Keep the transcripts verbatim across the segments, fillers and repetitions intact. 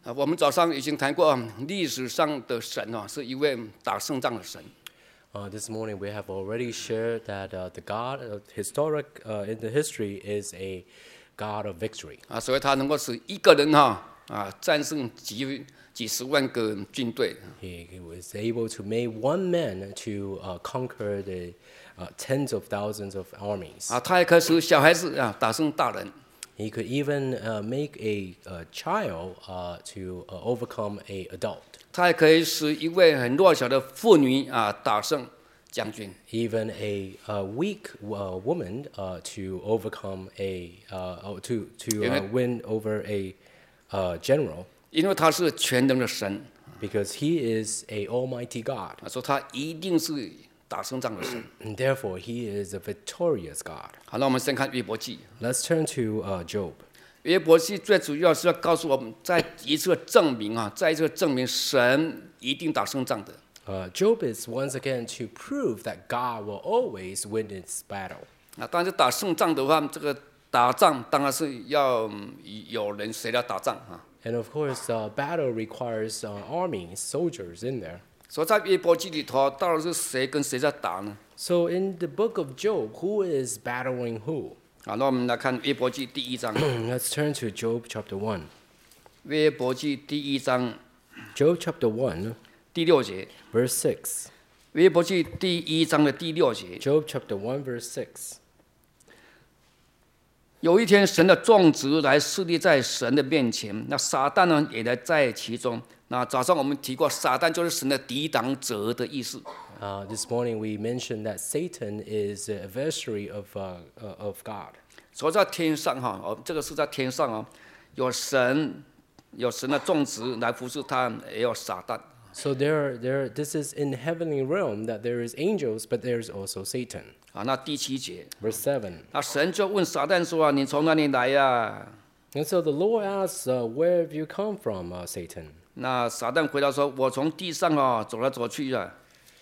啊，我们早上已经谈过，历史上的神啊，是一位打胜仗的神。 Uh, this morning we have already shared that uh, the God uh, historic uh, in the history is a God of victory. 啊，所以他能够使一个人哈啊战胜几几十万个军队。 He, he was able to make one man to uh, conquer the uh, tens of thousands of armies. 啊，他也可以使小孩子啊打胜大人。 He could even uh, make a, a child uh, to uh, overcome a adult. 他也可以使一位很弱小的妇女啊打胜将军。 Even a, a weak uh, woman uh, to overcome a uh, oh, to to uh, win over a uh, general. 因为他是全能的神， Because he is a almighty God. 啊，说他一定是打胜仗的神。 And therefore, he is a victorious God. 好，那我们先看约伯记。 Let's turn to uh, Job. 约伯记最主要是要告诉我们，再一次证明啊，再一次证明神一定打胜仗的。 Uh, Job is once again to prove that God will always win its battle. 啊，当然打胜仗的话，这个打仗当然是要有人谁来打仗啊。 And of course, uh, battle requires uh, armies, soldiers in there. 所以在约伯记里头，到底是谁跟谁在打呢？ So in the book of Job, who is battling who? 好，那我们来看约伯记第一章。 Let's turn to Job chapter one. 约伯记第一章 Job chapter one, 第六节。 verse six. 约伯记第一章的第六节。 Job chapter one, verse six. 有一天，神的众子来侍立在神的面前，那撒旦呢也来在其中。那早上我们提过，撒旦就是神的抵挡者的意思。 Uh, this morning we mentioned that Satan is the adversary of, uh, uh, of God. 所以在天上哈，哦，这个是在天上哦，有神，有神的众子来服侍他，也有撒旦。 So there, there, this is in the heavenly realm that there is angels, but there's also Satan. 啊，那第七节， Verse seven. 那神就问撒旦说：“啊，你从哪里来呀？” And so the Lord asks, uh, where have you come from, uh, Satan? 那撒旦回答说：“我从地上啊走来走去啊。”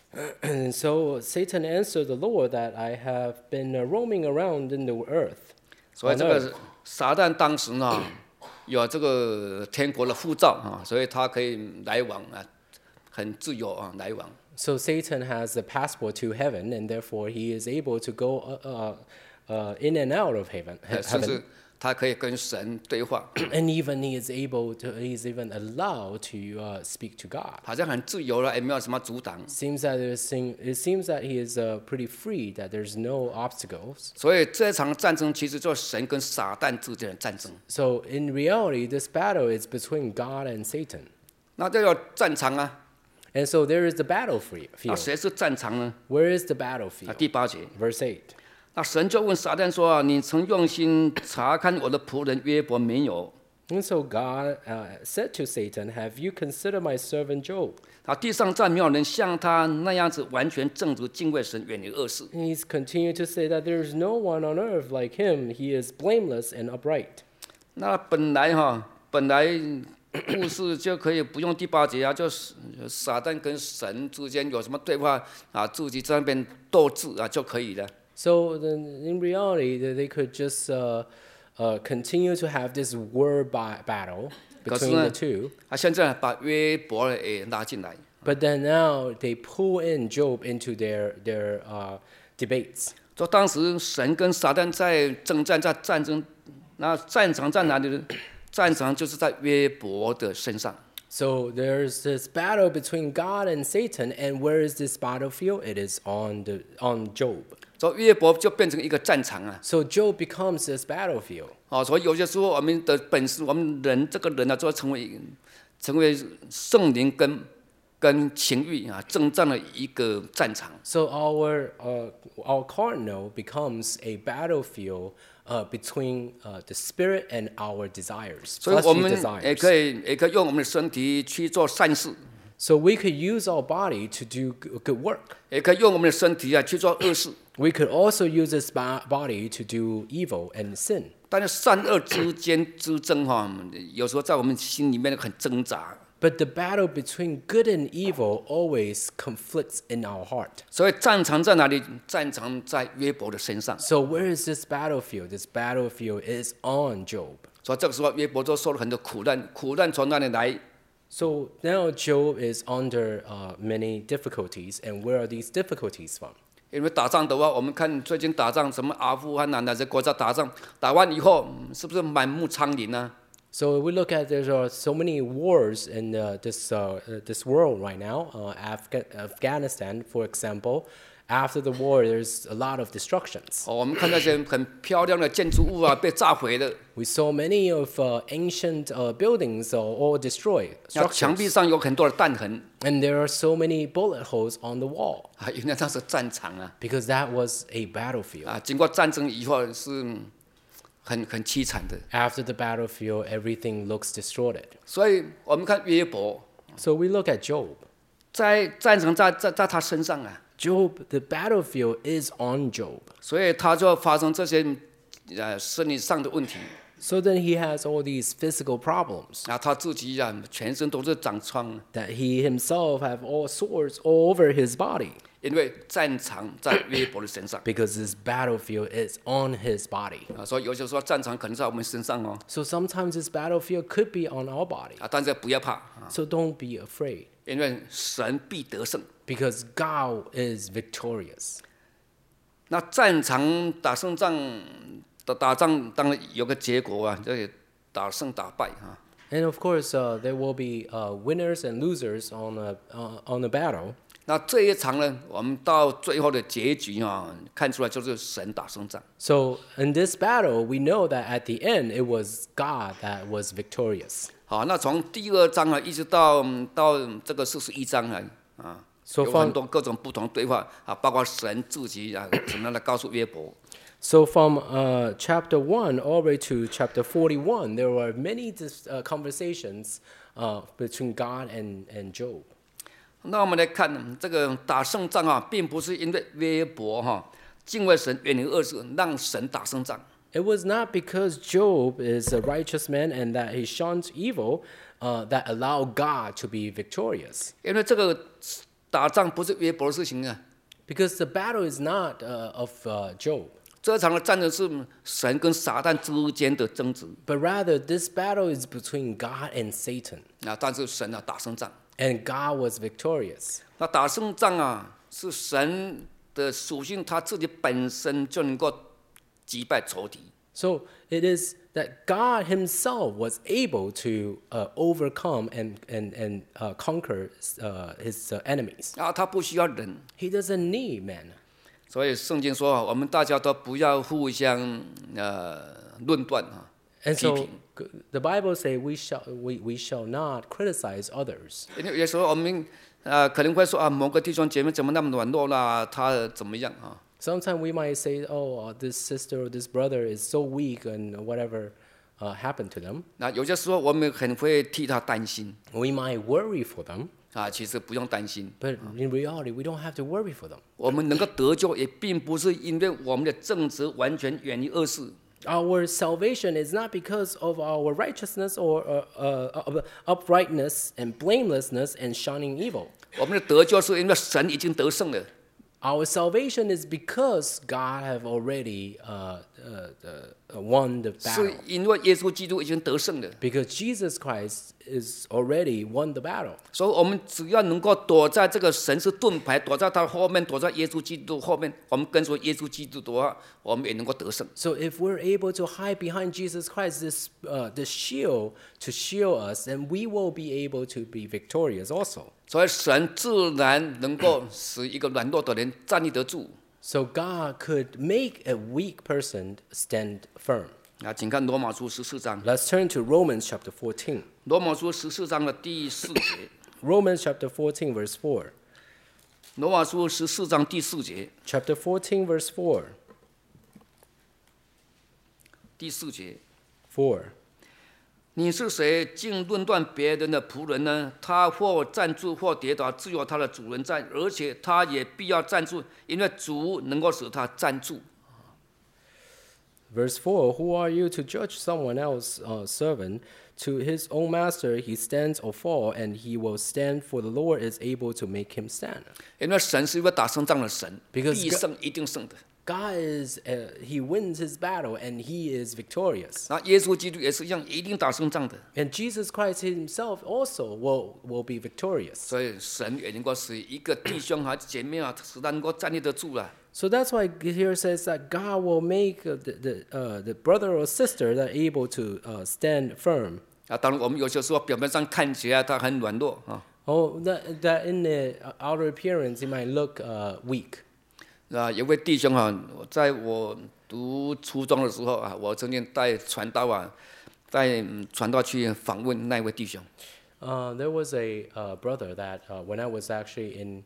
And so Satan answered the Lord that I have been uh, roaming around in the earth. 所以这个撒旦当时呢，有这个天国的护照啊，所以他可以来往啊，很自由啊，来往。 So Satan has the passport to heaven, and therefore he is able to go uh, uh, uh, in and out of heaven. 甚 heaven. 至他可以跟神对话， And even he is able to, he is even allowed to uh, speak to God. 好像很自由了，也没有什么阻挡。 Seems that there's thing- it seems that he is uh, pretty free, that there's no obstacles. 所以这场战争其实就是神跟撒旦之间的战争。 So in reality, this battle is between God and Satan. 那这个战场啊， And so there is the 那 battlefield. 谁是战场呢？ Where is the 啊， battlefield? 第八节， Verse eight. 那神就问撒旦说：“啊，你曾用心查看我的仆人约伯没有？” And so God uh, said to Satan, have you considered my servant Job? 啊，地上再没有人像他那样子完全正直、敬畏神、远离恶事。 And he's continued to say that there is no one on earth like him. He is blameless and upright. 那本来哈，本来故事就可以不用第八节啊，就是撒旦跟神之间有什么对话啊，自己在那边斗智啊就可以了。 So then in reality, they they could just uh, uh, continue to have this word ba- battle 可是 between 呢 the two. 啊，现在把约伯也拉进来。 But then now they pull in Job into their, their uh, debates. 说当时神跟撒旦在征战，在战争，那战场在哪里呢？战场就是在约伯的身上。 So there's this battle between God and Satan, and where is this battlefield? It is on the on Job. 所以约伯就变成一个战场啊。 So Job becomes this battlefield. 哦，所以有些时候我们的本事，我们人这个人呢，就会成为成为圣灵跟跟情欲啊征战的一个战场。 So our uh, our cardinal becomes a battlefield uh, between uh, the spirit and our desires, 所以我 fleshly 们也 desires. 可以也可以用我们的身体去做善事， So we could use our body to do g- good work. 也可以用我们的身体啊去做恶事。 We could also use this ba- body to do evil and sin. 但是善恶之间之争哈，有时候在我们心里面很挣扎。 But the battle between good and evil always conflicts in our heart. 所以战场在哪里？战场在约伯的身上。 So where is this battlefield? This battlefield is on Job. 所以这个时候约伯就受了很多苦难，苦难从哪里来？ So now Job is under uh, many difficulties, and where are these difficulties from? 因为打仗的话，我们看最近打仗，什么阿富汗啊哪些国家打仗，打完以后嗯是不是满目疮痍呢？ So we look at there are so many wars in uh, this uh, uh, this world right now. Uh, Afga- Afghanistan, for example, after the war, there's a lot of destructions. 哦，我们看那些很漂亮的建筑物啊被炸毁了， We saw many of uh, ancient uh, buildings uh, all destroyed, 那墙 structures, 壁上有很多的弹痕 and there are so many bullet holes on the wall 啊，原来那是战场啊 because that was a battlefield. 啊！经过战争以后是嗯很很凄惨的， After the battlefield, everything looks distorted. 所以我们看约伯 So we look at Job. 在战场在在在他身上啊， Job, the battlefield is on Job. 所以他就发生这些呃生理上的问题 So then he has all these physical problems 啊，他自己啊全身都是长疮， that he himself have all sores all over his body 因为战场在约伯的身上 because this battlefield is on his body. 啊，所以有些时候战场可能在我们身上哦 So sometimes this battlefield could be on our body. 啊，但是不要怕啊， So don't be afraid 因为神必得胜。 because God is victorious. 那战场打胜仗打打仗当然有个结果啊，这打胜打败啊。 And of course, uh, there will be uh, winners and losers on a, uh, on a battle. 那这一场呢，我们到最后的结局啊，看出来就是神打胜仗。 So in this battle, we know that at the end, it was God that was victorious. 好，那从第二章啊，一直到到这个四十一章啊，啊， So 有 from- 很多各种不同对话啊，包括神自己啊，怎么样来告诉约伯。 So from uh, chapter one all the way to chapter forty-one, there were many dis- uh, conversations uh, between God and, and Job. 那我们来看这个打胜仗啊，并不是因为约伯哈、敬畏神、远离恶事，让神打胜仗。 It was not because Job is a righteous man and that he shuns evil uh, that allowed God to be victorious. 因为这个打仗不是约伯的事情啊， Because the battle is not uh, of uh, Job, 这场的战争是神跟撒旦之间的争执 but rather this battle is between God and Satan. 啊，但是神啊打胜仗。 And God was victorious. 那打胜仗啊，是神的属性，他自己本身就能够击败仇敌。 So it is that God himself was able to uh, overcome and, and, and uh, conquer uh, his uh, enemies. 啊，他不需要人， He doesn't need man. 所以圣经说啊，我们大家都不要互相呃论断啊， And 批 so 评。 g- the Bible says we shall, we, we shall not criticize others. 因为有时候我们呃可能会说啊，某个弟兄姐妹怎么那么软弱啦，他怎么样啊？ Sometimes we might say, oh, uh, this sister or this brother is so weak and whatever uh, happened to them. 那有些时候我们很会替他担心 We might worry for them, 啊，其实不用担心。 but in reality, we don't have to worry for them. 我们能够得救，也并不是因为我们的正直完全远离恶事， Our salvation is not because of our righteousness or uh, uh, uprightness and blamelessness and shunning evil. 我们的得救是因为神已经得胜了。 Our salvation is because God have already uh, uh, uh, won the 是 battle. 因为耶稣基督已经得胜了， Because Jesus Christ is already won the battle. 所以我们只要能够躲在这个神是盾牌，躲在他后面，躲在耶稣基督后面，我们跟随耶稣基督的话，我们也能够得胜。 So if we're able to hide behind Jesus Christ, this uh, this shield to shield us, then we will be able to be victorious also. 所以神自然能够使一个软弱的人站立得住。 So God could make a weak person stand firm. 啊，请看罗马书十四章， Let's turn to Romans chapter fourteen. 罗马书十四章的第四节， Romans chapter fourteen, verse four. 罗马书十四章第四节， Chapter fourteen, verse four. 第四节。 four. 你是谁，竟论断别人的仆人呢？他或站住，或跌倒，自有他的主人在，而且他也必要站住，因为主能够使他站住。 Verse four. Who are you to judge someone else's uh, servant? To his own master he stands or fall, and he will stand, for the Lord is able to make him stand. 因为神是一位打胜仗的神， Because 必胜一定胜的。 God is, uh, He wins His battle and He is victorious. 那耶稣基督也是一样，一定打胜仗的。 And Jesus Christ Himself also will, will be victorious. 所以神也能够使一个弟兄啊、姐妹啊，使他能够站立得住了。 So that's why here says that God will make uh, the, the, uh, the brother or sister that are able to uh, stand firm. 啊，当然我们有些时候表面上看起来他很软弱啊， Oh, that, that in the outer appearance, he might look uh, weak. 啊，有位弟兄啊，在我读初中的时候啊，我曾经带传道啊，带嗯传道去访问那位弟兄。 Uh, there was a uh, brother that uh, when I was actually in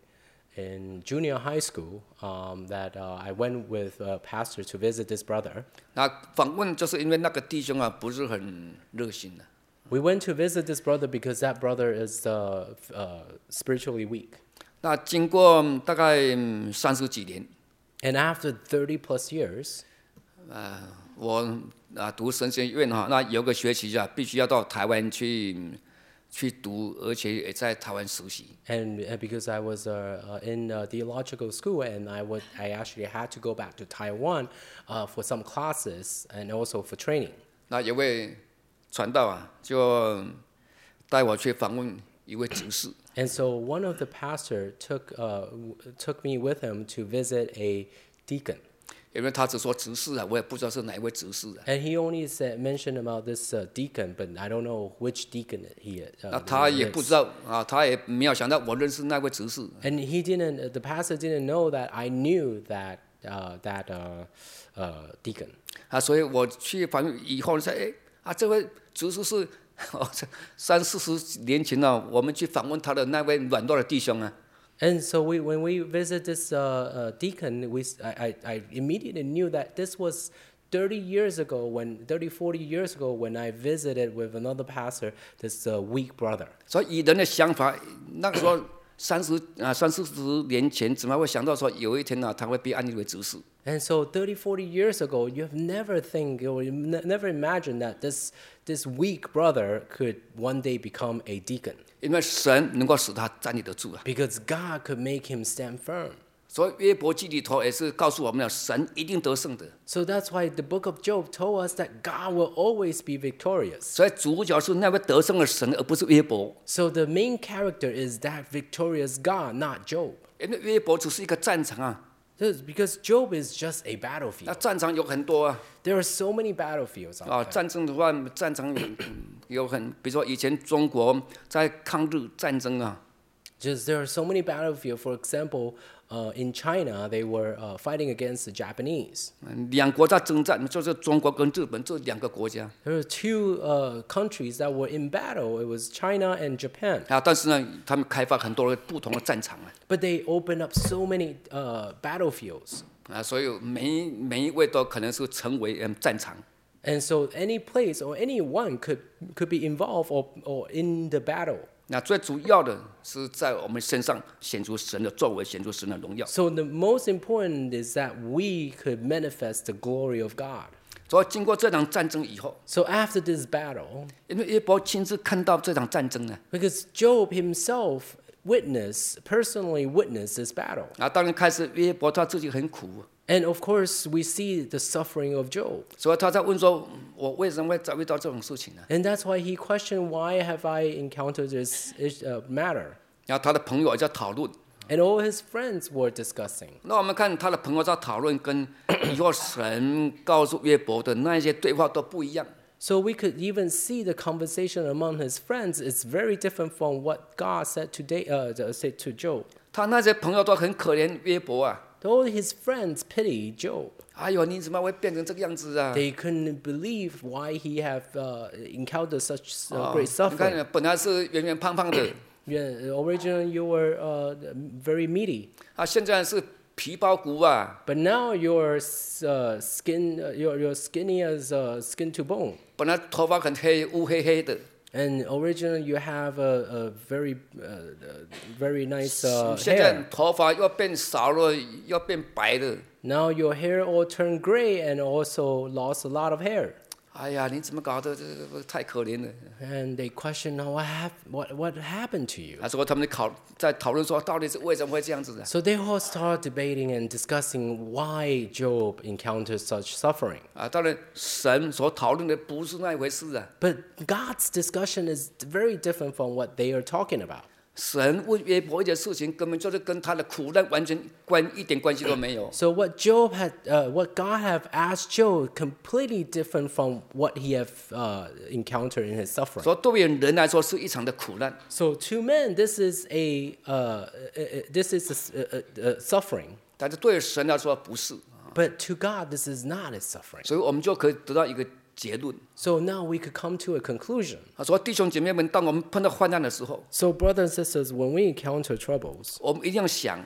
in junior high school, um, that uh, I went with a pastor to visit this brother. 那访问就是因为那个弟兄啊，不是很热心的。 We went to visit this brother because that brother is uh, f- uh, spiritually weak. 那经过嗯大概嗯三十几年， And after thirty plus years, 啊，我啊读神学院哈，那有个学期啊，必须要到台湾去嗯去读，而且也在台湾实习。 and uh, because I was uh, uh, in uh, theological school, and I would I actually had to go back to Taiwan uh, for some classes and also for training. 那有位传道啊，就带我去访问一位执事。 And so one of the pastor took uh, w- took me with him to visit a deacon, 因为他只说执事啊，我也不知道是哪一位执事啊。 and he only said mentioned about this uh, deacon, but I don't know which deacon he. Uh, 那他也不 is. 知道啊，他也没有想到我认识那位执事。 And he didn't. The pastor didn't know that I knew that uh, that uh, uh, deacon. 啊，所以我去访问以后说，哎啊，这位执事是哦，这三四十年前呢、啊，我们去访问他的那位软弱的弟兄啊。 And so we, when we visit this uh, uh, deacon, we, s- I, I- I immediately knew that this was thirty years ago, when thirty, forty years ago, when I visited with another pastor, this uh, weak brother. 所以以人的想法，那个时候三十啊三四十年前，怎么会想到说有一天呢、啊，他会被安立为执事？ And so thirty, forty years ago, you have never think or you ne- never imagined that this, this weak brother could one day become a deacon. 因为神能够使他站立得住啊。 Because God could make him stand firm. 所以约伯记里头也是告诉我们了，神一定得胜的。 So that's why the book of Job told us that God will always be victorious. 所以主角是那位得胜的神，而不是约伯。 So the main character is that victorious God, not Job. 因为约伯只是一个战场啊， This is because Job is just a 那 battlefield. 战场有很多啊。 There are so many battlefields 啊， out there. 战争的话，战场有有很，比如说以前中国在抗日战争啊， Just there are so many battlefields. For example, uh, in China, they were uh, fighting against the Japanese. 嗯两国在征战，就是中国跟日本这两个国家 There were two uh, countries that were in battle. It was China and Japan. 啊，但是呢，他们开发很多不同的战场啊， But they opened up so many uh, battlefields. 啊，所以每一每一位都可能是成为嗯战场。 And so any place or anyone could, could be involved or, or in the battle. 那最主要的是在我们身上显出神的作为，显出神的荣耀。 So the most important is that we could manifest the glory of God. 所以经过这场战争以后， So after this battle, 因为约伯亲自看到这场战争呢， because Job himself witnessed, personally witnessed this battle. 啊，当然开始约伯他自己很苦， And of course, we see the suffering of Job. 所以他在问说：“我为什么会遭遇到这种事情呢 And that's why he questioned, why have I encountered this uh, matter? 然后他的朋友也在讨论。 And all his friends were discussing. 那我们看他的朋友在讨论，跟以后神告诉约伯的那一些对话都不一样。 So we could even see the conversation among his friends is very different from what God said to, Da- uh, said to Job. 他那些朋友都很可怜约伯啊！ All his friends pity Job. 哎呦，你怎么会变成这个样子啊？ They couldn't believe why he have uh, encountered such uh, 哦 great 你 suffering. 看，本来是圆圆胖胖的， Yeah, originally you were uh, very meaty, 啊，现在是皮包骨啊！ but now you're uh, skin, uh, you're, you're skinny as uh, skin to bone. 本来头发很黑，乌黑黑的， And originally you have a, a very, uh, uh, very nice uh, 现在 hair. 头发又变少了，又变白了。 Now your hair all turned gray and also lost a lot of hair. 哎呀，你怎么搞的？这个太可怜了。 And they question, "Oh, what, hap- what, what happened to you?" 他说他们考在讨论说，到底是为什么会这样子的？ So they all start debating and discussing why Job encountered such suffering. 啊，当然神所讨论的不是那一回事啊。 But God's discussion is very different from what they are talking about. 神问约伯一件事情，根本就是跟他的苦难完全关一点关系都没有。 So what Job had, uh, what God have asked Job, completely different from what he have uh, encountered in his suffering. 所以对于人来说是一场的苦难， So to men, this is a uh, uh, uh, this is a, uh, uh, suffering. 但是对神来说不是。 But to God, this is not a suffering. 所以我们就可以得到一个结论。 So now we could come to a conclusion. 他说：“弟兄姐妹们，当我们碰到患难的时候， So brothers and sisters, when we encounter troubles, 我们一定要想，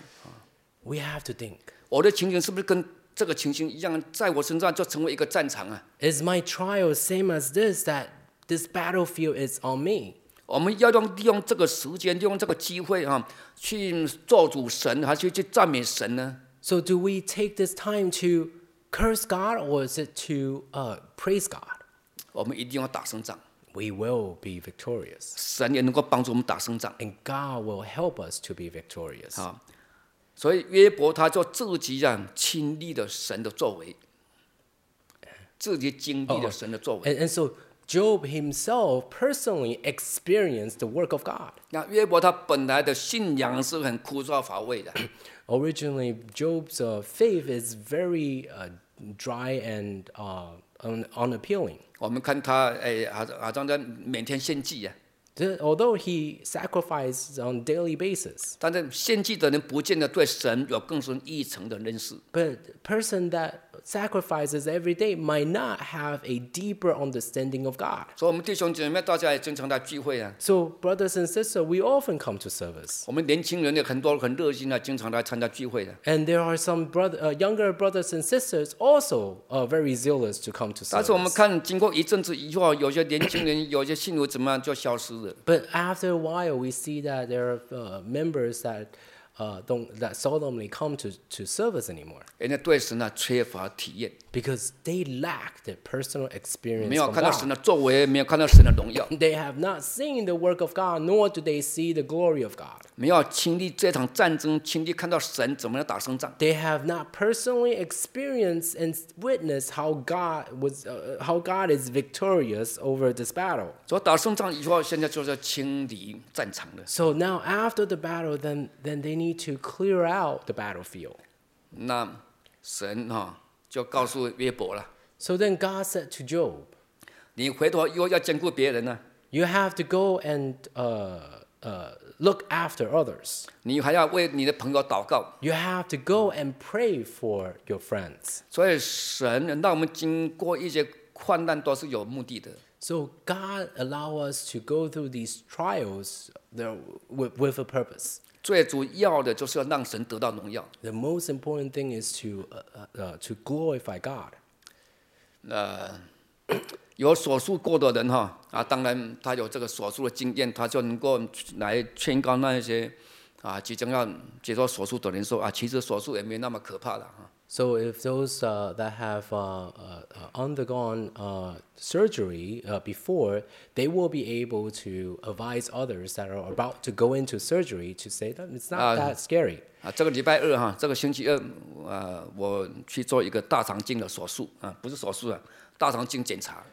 we have to think, 我的情形是不是跟这个情形一样，在我身上就成为一个战场啊？ is my trial same as this, that this battlefield is on me? 我们要用利用这个时间，利用这个机会啊，去做主神，还是去赞美神呢？ So do we take this time to curse God, or is it to uh, praise God? 我们一定要打胜仗， We will be victorious. 神也能够帮助我们打胜仗 And God will help us to be victorious. 啊。所以约伯他就自己啊亲历了神的作为，自己经历了神的作为。 And, and so Job himself personally experienced the work of God. 那约伯他本来的信仰是很枯燥乏味的， Originally, Job's uh, faith is very uh, dry and uh, un- unappealing. 我们看他哎，好好像在每天献祭啊， The- Although he sacrificed on a daily basis, 但是献祭的人不见得对神有更深一层的认识。 but a person that sacrifices every day might not have a deeper understanding of God. 所以，我们弟兄姐妹大家也经常来聚会啊。 So, brothers and sisters, we often come to service. 我们年轻人也很多很热心啊，经常来参加聚会的。 And there are some brother, uh, younger brothers and sisters also uh, very zealous to come to 但是我们 service. 看，经过一阵子以后，有些年轻人、有些信徒怎么样就消失了。 But after a while, we see that there are uh, members that uh, don't that seldomly come to, to service anymore 人家对神啊缺乏体验， because they lack the personal experience 没有 from 看到神 God. 的作为，没有看到神的荣耀， They have not seen the work of God, nor do they see the glory of God. 没有经历这场战争，亲历看到神怎么样打胜仗。 They have not personally experienced and witnessed how God was, uh, how God is victorious over this battle. 所以打胜仗以后，现在就是要清理战场了。 So now, after the battle, then then they need to clear out the battlefield. 那神哈、就告诉约伯了， So then God said to Job, 你回头以后要兼顾别人呢、 "You have to go and uh, uh, look after others. 你还要为你的朋友祷告。 You have to go and pray for your friends." 所以神让我们经过一些患难都是有目的的。 So God allow us to go through these trials there with, with a purpose. 最主要的就是要让神得到荣耀。 The most important thing is to uh, uh, uh, to glorify God. 呃，有手术过的人哈啊，当然他有这个手术的经验，他就能够来劝告那一些啊即将要接受手术的人说啊，其实手术也没那么可怕了哈。 So if those uh, that have uh, uh, undergone uh, surgery uh, before, they will be able to advise others that are about to go into surgery to say that it's not Uh, that scary. 啊，这个礼拜二哈，这个星期二，呃，我去做一个大肠镜的手术啊，不是手术啊，大肠镜检查。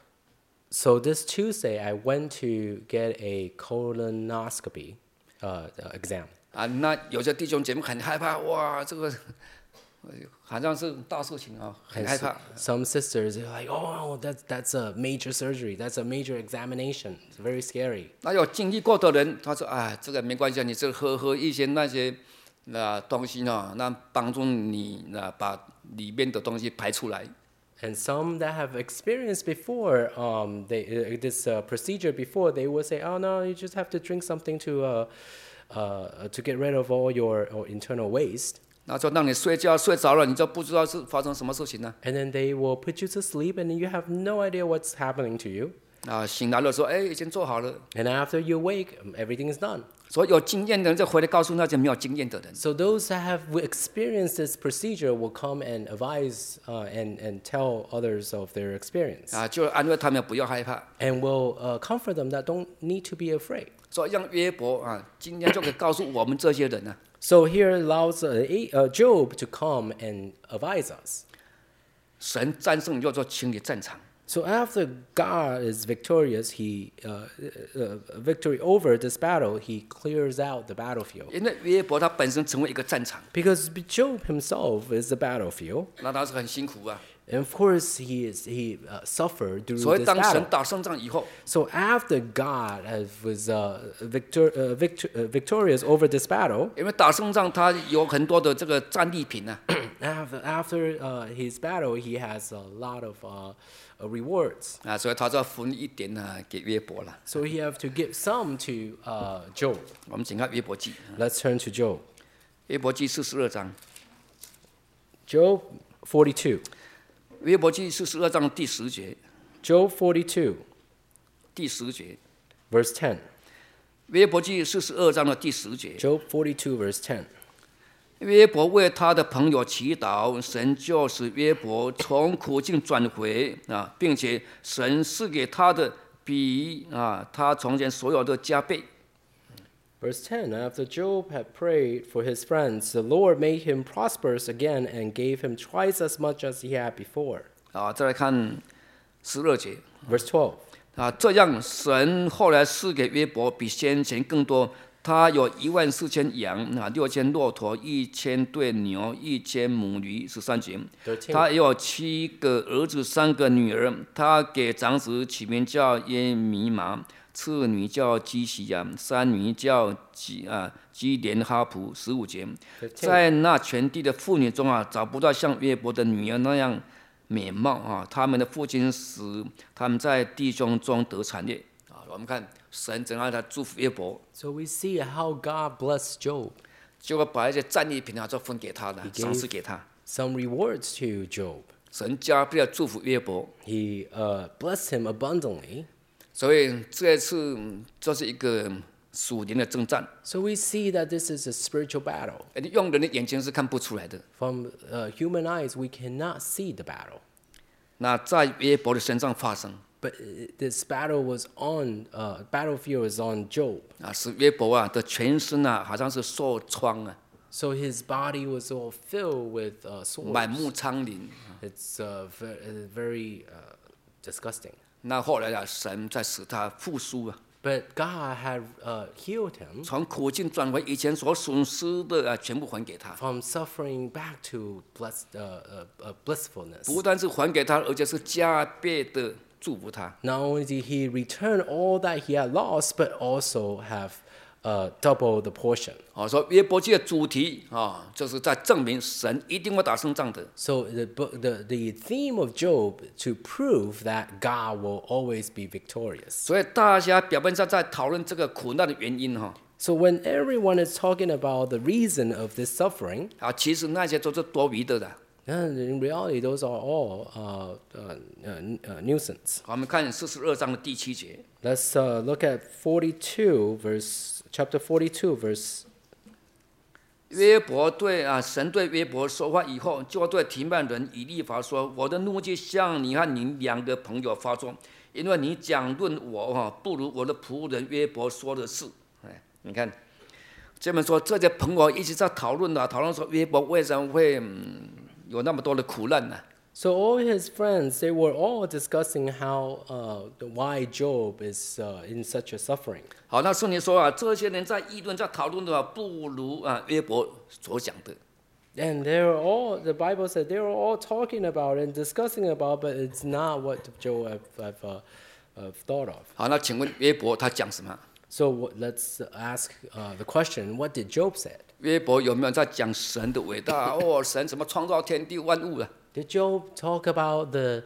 So this Tuesday, I went to get a colonoscopy uh, exam. 啊，那有些弟兄姐妹很害怕，哇，这个好像是大事情啊，很 And 害 so- 怕。 some sisters are like, "Oh, that's that's a major surgery. That's a major examination. It's very scary." 那有经历过的人，他说：“哎，这个没关系，你这喝喝一些那些那东西呢，那帮助你那把里面的东西排出来。” And some that have experienced before um, they, uh, this uh, procedure before, they will say, "Oh no, you just have to drink something to uh, uh, to get rid of all your, your internal waste." 那就让你睡觉睡着了，你就不知道是发生什么事情呢？ And then they will put you to sleep, and you have no idea what's happening to you. 啊，醒来了说：“哎，已经做好了。 And after you wake, um, everything is done. ” 所以有经验的人就回来告诉那些没有经验的人。 So those that have experienced this procedure will come and advise uh, and, and tell others of their experience. 啊，就安慰他们不要害怕。 And will uh, comfort them that don't need to be afraid. 所以让约伯啊，今天就可以告诉我们这些人呢、啊， So here allows uh, uh, Job to come and advise us. 神战胜叫做清理战场。 So after God is victorious, he uh, uh, victory over this battle, he clears out the battlefield. 因为约伯他本身成为一个战场， Because Job himself is the battlefield, 那他是很辛苦啊。 and of course he is he uh, suffered through 所以 this 当神 battle. 打胜仗以后， So after God has, was uh, victor, uh, victor, uh, victorious over this battle, 因为打胜仗他有很多的这个战利品啊， after after uh, his battle, he has a lot of uh, uh, rewards. 啊，所以他就要分一点呢、给约伯了。 So he have to give some to uh, Job. 我们请看约伯记， Let's turn to Job. 约伯记四十二章， Job forty-two. 约伯记四十二章第十节， Job forty-two, 第十节， verse ten. 约伯记四十二章的第十节， Job forty-two, verse ten. 约伯为他的朋友祈祷，神就使约伯从苦境转回啊，并且神赐给他的比啊他从前所有的加倍。 Verse ten. After Job had prayed for his friends, the Lord made him prosperous again and gave him twice as much as he had before. 啊，再来看十二节 Verse twelve. 啊，这样神后来赐给约伯比先前更多。他有一万四千羊啊，六千骆驼，一千对牛，一千母驴。十三节，他也有七个儿子，三个女儿。他给长子起名叫耶米玛，次女叫基西亚，三女叫基啊基连哈普。十五节，在那全地的妇女中啊，找不到像约伯的女儿那样美貌啊。他们的父亲使他们在弟兄中得产业啊。我们看神怎样来祝福约伯。 So we see how God blessed Job. 结果把一些战利品啊，就分给他了， He 赏赐 gave 给他。 some rewards to Job. 神加倍的祝福约伯， He uh, blessed him abundantly. 所以这一次嗯这是一个属灵的征战。 So we see that this is a spiritual battle. 你用人的眼睛是看不出来的。 From uh, human eyes, we cannot see the battle. 那在约伯的身上发生 But uh, this battle was on, uh, battlefield is on Job. 啊，使约伯啊的全身啊好像是受创啊， So his body was all filled with uh, 满 sores. 目疮痍。 It's uh, ve- uh, very uh, disgusting. 那后来啊，神在使他复苏啊， But God had uh, healed him 从苦境转回以前所损失的啊，全部还给他。 from suffering back to blessed, uh, uh, uh, blissfulness. 不但是还给他，而且是加倍的祝福他。 Not only did he return all that he had lost, but also have uh, double the portion. 啊，说约伯记的主题啊，就是在证明神一定会打胜仗的。 So the, book, the, the theme of Job to prove that God will always be victorious. 所以大家表面上在讨论这个苦难的原因哈， So when everyone is talking about the reason of this suffering, 啊，其实那些都是多余的啦。 and in reality, those are all uh, uh, uh, uh, nuisance. 我们看四十二章的第七节， Let's uh, look at forty-two, verse chapter forty-two, verse. 约伯对啊，神对约伯说话以后，就对提曼人以利法说：“我的怒气向你和你两个朋友发作，因为你讲论我哈，不如我的仆人约伯说的是。”哎，你看，这边说这些朋友一直在讨论啊，讨论说约伯为什么会、嗯、有那么多的苦难呢、啊？ So all his friends, they were all discussing how, uh, why Job is uh, in such a suffering. 好，那圣经说啊，这些人在议论、在讨论的话，不如啊约伯所讲的。 And they were all, the Bible said, they were all talking about and discussing about, but it's not what Job have, have, uh, have thought of. 好，那请问约伯他讲什么？ So what, let's ask uh, the question, what did Job say? 约伯有没有在讲神的伟大？哦，神什么创造天地万物啊？ Did Job talk about the,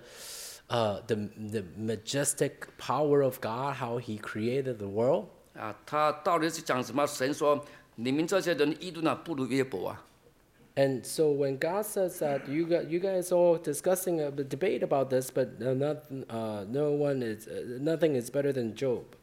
uh, the, the majestic power of God, how he created the world? 啊，他到底是讲什么？神说：“你们这些人议论啊，不如约伯啊。” And so when God says that you guys, you guys all discussing a debate about this, but uh, not, uh, no one is, uh, nothing is better than Job.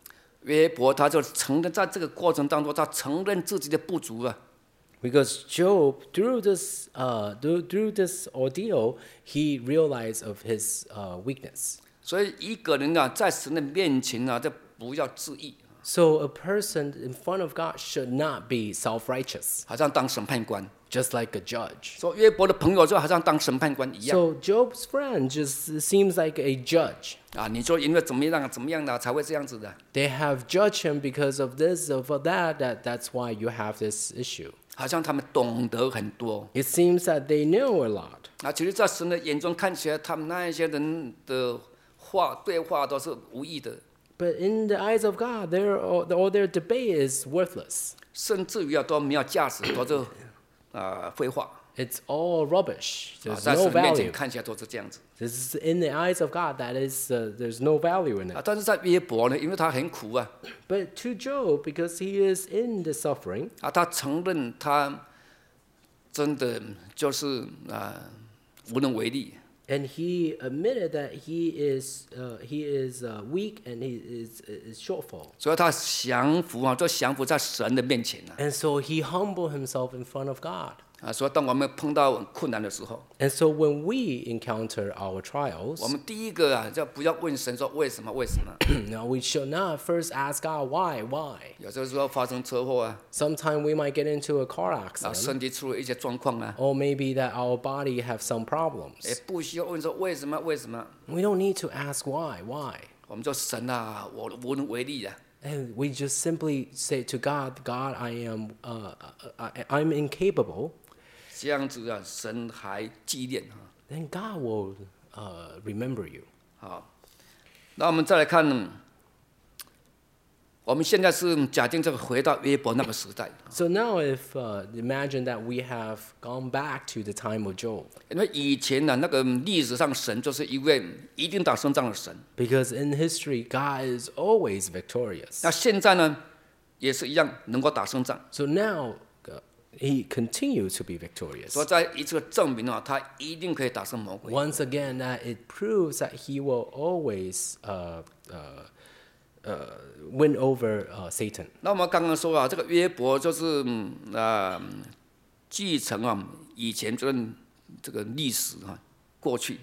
约伯他就承认，在这个过程当中，他承认自己的不足啊。 Because Job, through this, uh, through, through this ordeal, he realized of his uh, weakness. 所以一个人啊，在神的面前啊，就不要自义， So a person in front of God should not be self-righteous, 好像当审判官。 just like a judge. 说约伯的朋友就好像当审判官一样 So Job's friend just seems like a judge. 啊！你说因为怎么样怎么样的才会这样子的？ They have judged him because of this, of that, that. That's why you have this issue. 好像他们懂得很多 It seems that they know a lot. 啊！其实，在神的眼中看起来，他们那一些人的话对话都是无益的， But in the eyes of God, their all, all their debate is worthless. 甚至于啊都没有价值，都是啊废话 It's all rubbish. 啊， There's 在 no 神面前 value. 看起来都是这样子 This is in the eyes of God. That is, uh, there's no value in 啊！ it. 但是在约伯呢，因为他很苦啊 But to Job, because he is in the suffering, 啊，他承认他真的就是啊无能为力。 and he admitted that he is uh, he is uh, weak and he is is shortfall. 所以他降服啊，就降服在神的面前啊。 And so he humbled himself in front of God. 啊，所以当我们碰到困难的时候， And so when we encounter our trials, 我们第一个啊，就不要问神说为什么为什么。 now we should not first ask God why, why. 有时候说发生车祸啊， Sometime we might get into a car 啊， accident, 身体出了一些状况啊， or maybe that our body have some 也 problems. 不需要问说为什么为什么， We don't need to ask why, why. 我们就神啊，我无能为力啊。 And we just simply say to God, God, I am, uh, I, I'm incapable. 这样子啊，神还纪念啊。 Then God will uh, remember you. 好，那我们再来看，我们现在是假定这个回到约伯那个时代， So now, if uh, imagine that we have gone back to the time of Job, 因为以前呢、那个历史上神就是一位一定打胜仗的神， because in history, God is always victorious. 那现在呢，也是一样能够打胜仗。 So now, uh, He continues to be victorious. 所以再一次证明啊，他一定可以打胜魔鬼。 Once again, that it proves that He will always uh, uh, uh, win over uh, Satan. 那我们刚刚说啊，这个约伯就是嗯啊、继承啊以前这个这个历史啊过去，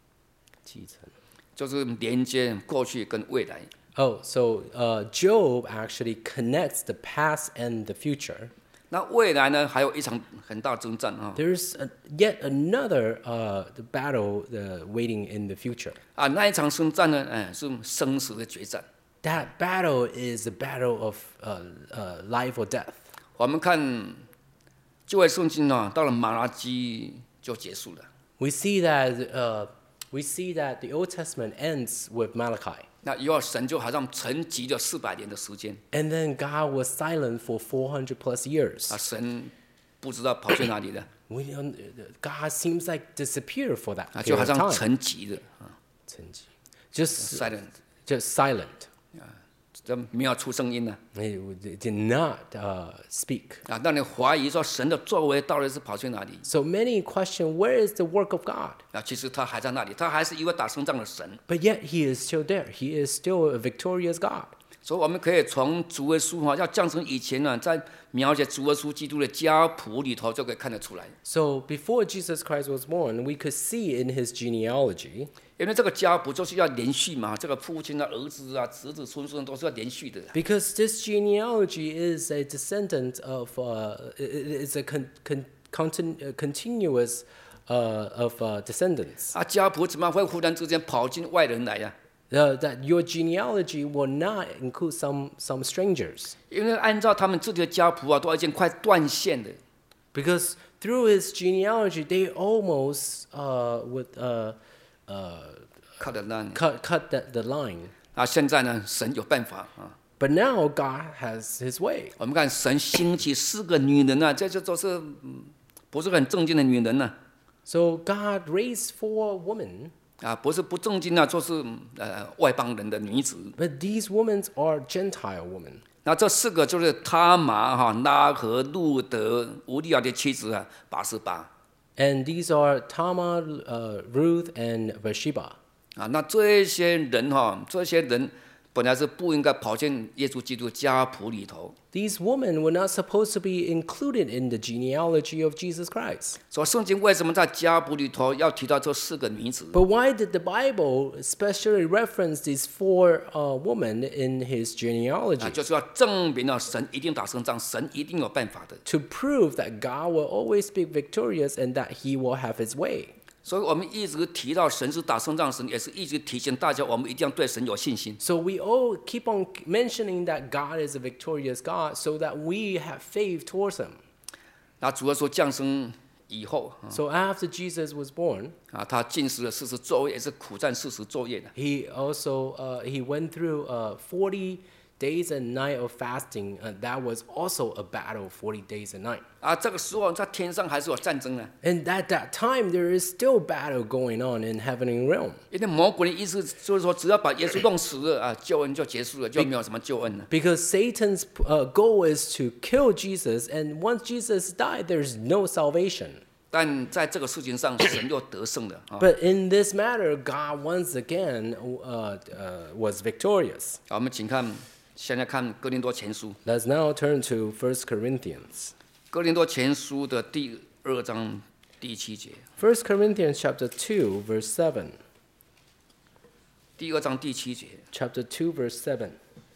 就是连接过去跟未来。 Oh, so uh, Job actually connects the past and the future. 那未来呢，还有一场很大征战啊 There's a, yet another uh, the battle uh, waiting in the future. 啊，那一场征战呢，哎，是生死的决战。 That battle is a battle of uh, uh, life or death. 我们看旧约圣经啊，到了马拉基就结束了。 We see that uh, we see that the Old Testament ends with Malachi. 那以后神就好像沉寂了四百年的时间 And then God was silent for four hundred plus years. 啊，神不知道跑去哪里了 We don't, God seems like disappeared for that 啊，就 period 好 of 像 time. 沉寂了啊 Just, ，silent， just silent. 这没有出声音了 It did not uh, speak. 啊，让你怀疑说神的作为到底是跑去哪里 So many question, where is the work of God? 啊？其实他还在那里，他还是一位打胜仗的神。 But yet he is still there. He is still a victorious God. 所以我们可以从主耶稣哈要降生以前呢，在描写主耶稣基督的家谱里头就可以看得出来。 So before Jesus Christ was born, we could see in his genealogy, 因为这个家谱就是要连续嘛，这个父亲啊、儿子啊、子子孙孙都是要连续的。 because this genealogy is a descendant of, uh, it's a con, con, continu, uh, continuous uh, of uh, descendants. 啊，家谱怎么会忽然之间跑进外人来呀、 Uh, that your genealogy will not include some, some strangers. 因为按照他们自己的家谱啊，都已经快断线了。 Because through his genealogy, they almost uh, would uh, uh, 靠的那 cut, cut the, the line. 啊，现在呢，神有办法啊。 But now God has his way. 我们看神兴起四个女人啊，这这都是嗯不是很正经的女人呐、 So God raised four women, 啊，不是不正经啊，就是呃外邦人的女子。 but these women are Gentile women. 那这四个就是他玛哈、拉合、路德、乌利亚的妻子啊，八十八 And these are Tamar, uh, Ruth, and Bathsheba. 啊。那这些人哈、这些人本来是不应该跑进耶稣基督家谱里头。 These women were not supposed to be included in the genealogy of Jesus Christ. 所以圣经为什么在家谱里头要提到这四个女子？ But why did the Bible especially reference these four uh, women in his 啊， genealogy? 就是要证明了神一定打胜仗，神一定有办法的。 To prove that God will always be victorious and that he will have his way. 所以我们一直提到神是打胜仗神，也是一直提醒大家，我们一定要对神有信心。 So we all keep on mentioning that God is a victorious God so that we have faith towards him. 那主耶稣降生以后 So after Jesus was born, 啊，他进食了四十昼夜，也是苦战四十昼夜的。 he also uh, he went through uh, forty days and night of fasting, and that was also a battle, forty days and night. 啊，这个时候在天上还是有战争呢， And at that time, there is still battle going on in heavenly realm. 因为魔鬼的意思就是说，只要把耶稣弄死了啊，救恩就结束了，就没有什么救恩了。 Because Satan's uh, goal is to kill Jesus, and once Jesus died, there's no salvation. 但在这个事情上，神又得胜了啊。 But in this matter, God once again uh, uh, was victorious. 好，我们请看，现在看哥林多前书， Let's now turn to First Corinthians. 哥林多前书的第二章第七节， First Corinthians chapter two, verse seven. 第二章第七节， Chapter two, verse seven.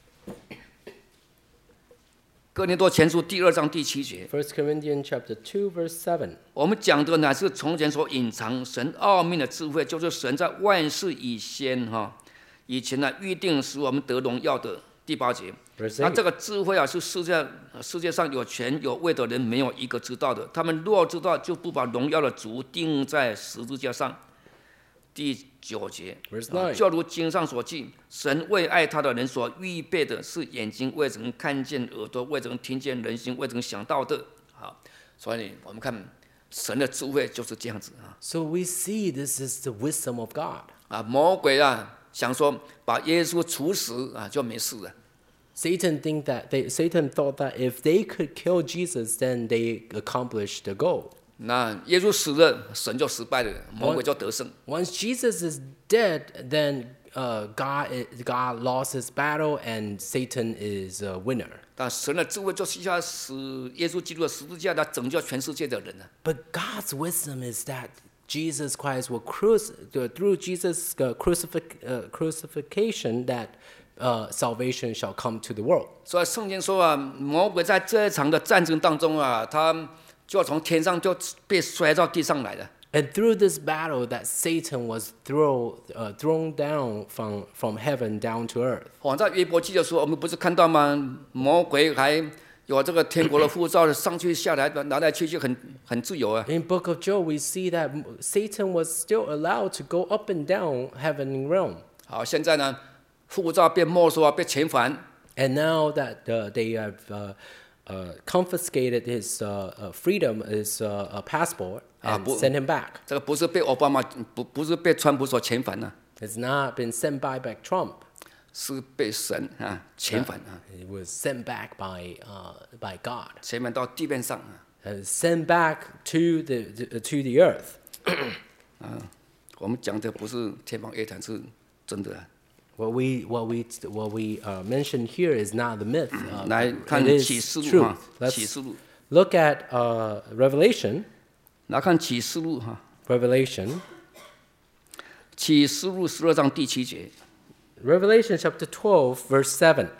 哥林多前书第二章第七节， First Corinthians chapter two, verse seven. 我们讲的乃是从前所隐藏神奥秘的智慧，就是神在万事以先哈，以前呢预定使我们得荣耀的。第八节， Verse 那 eight. 这个智慧啊，是世界世界上有权有位的人没有一个知道的。他们若知道，就不把荣耀的主钉在十字架上。第九节， Verse 啊 nine. 就如经上所记，神为爱他的人所预备的是眼睛未曾看见，耳朵未曾听见，人心未曾想到的。好，所以我们看神的智慧就是这样子啊。 So we see this is the wisdom of God. 啊，魔鬼啊想说把耶稣处死啊就没事了。 Satan think that they, Satan thought that if they could kill Jesus, then they accomplished the goal. 那耶稣死了，神就失败了，魔鬼就得胜。 Once Jesus is dead, then uh, God i- God lost his battle and Satan is a winner. 但神的智慧就是要使耶稣基督的十字架来拯救全世界的人啊。 But God's wisdom is that Jesus Christ will cruci- uh, through Jesus' uh, crucifix- uh, crucifixion that uh, salvation shall come to the world. 所以圣经说啊，魔鬼在这一场的战争当中啊，他就从天上就被摔到地上来了。 And through this battle, that Satan was throw, uh, thrown down from, from heaven down to earth. 我在约伯记的时候，我们不是看到吗？魔鬼还有这个天国的护照上去下来，来来去去很很自由啊。 In Book of Job, we see that Satan was still allowed to go up and down heavenly realm. 好，现在呢，护照被没收啊，被遣返。 And now that uh, they have uh, uh, confiscated his uh, uh, freedom, his uh, uh, passport, Ah, and bu- sent him back. 这个不是被奥巴马，不不是被川普所遣返呢、 It's not been sent by back Trump. 是被神啊遣返啊， It was sent back by uh, by God, 遣返到地面上啊。 uh, sent back to the, the to the earth. 我们讲的不是天方夜谭，是真的、啊。 What we what we what we uh, mentioned here is not the myth. Uh, 来看 it 启 is 示录 truth. 哈，启 Let's 示录， look at uh, Revelation. 来看启示录哈， Revelation. 启示录十二章第七节， Revelation chapter twelve, verse seven.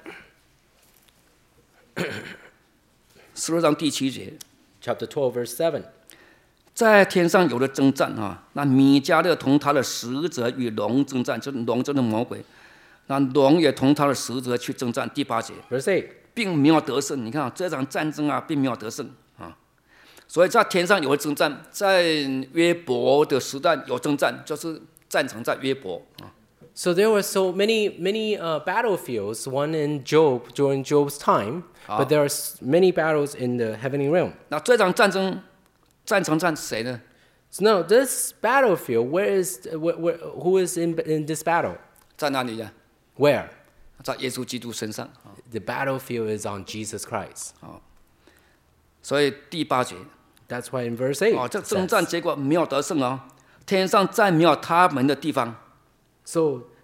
十二章第七节， Chapter twelve, verse seven. 在天上有了征战啊，那米迦勒同他的使者与龙征战，就是龙就是魔鬼，那龙也同他的使者去征战。第八节， Verse eight. 并没有得胜。你看、啊、这场战争啊，并没有得胜啊。所以在天上有了征战，在约伯的时代有征战，就是战场在约伯啊。 So there were so many many uh, battlefields. One in Job during Job's time, but there are s- many battles in the heavenly realm. 那这场战争，战场战谁呢？ So now this battlefield, where is where, where, who is in in this battle? 在哪里呢？ Where? 在耶稣基督身上啊。 The battlefield is on Jesus Christ. 所以第八节， That's why in verse eight. 哦，这 it 征战 says, 结果没有得胜哦，天上再没有他们的地方。 so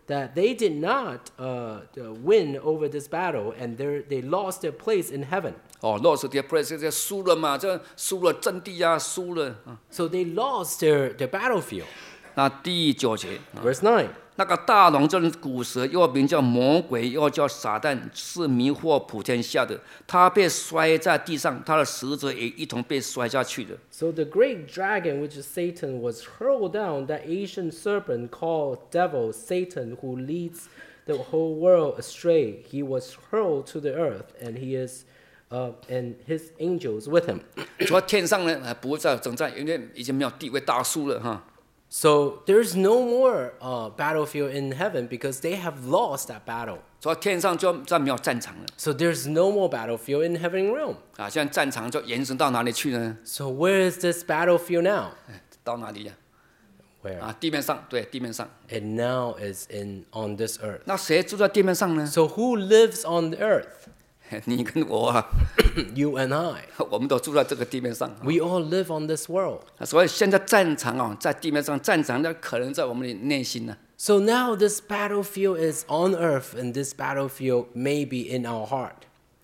that they did not uh, uh, win over this battle, and they they lost their place in heaven. 哦，lost their place， 这输了嘛，这输了阵地啊，输了。 So they lost their, their battlefield. 那第九节， Verse nine. 那个大龙就是古蛇，又名叫魔鬼，又叫撒旦，是迷惑普天下的。他被摔在地上，他的使者也一同被摔下去了。 So the great dragon, which is Satan, was hurled down, that ancient serpent called devil, Satan, who leads the whole world astray. He was hurled to the earth, and he is, uh, and his angels with him. 说天上呢，不再征战，因为已经没有地位大输了哈。 So there's no more uh, battlefield in heaven because they have lost that battle. 说天上就再没有战场了 So there's no more battlefield in heaven realm. 啊！现在战场就延伸到哪里去呢？ So where is this battlefield now? 到哪里呀、 Where? 啊？地面上，对，地面上。 It now is in on this earth. 那谁住在地面上呢？ So who lives on the earth? 你跟我啊， You and I. 我们都住在这个地面上。 We all live on this world. 所以现在战场啊，在地面上，战场那可能在我们的内心呢、 So now this battlefield is on earth, and this battlefield may be in our heart.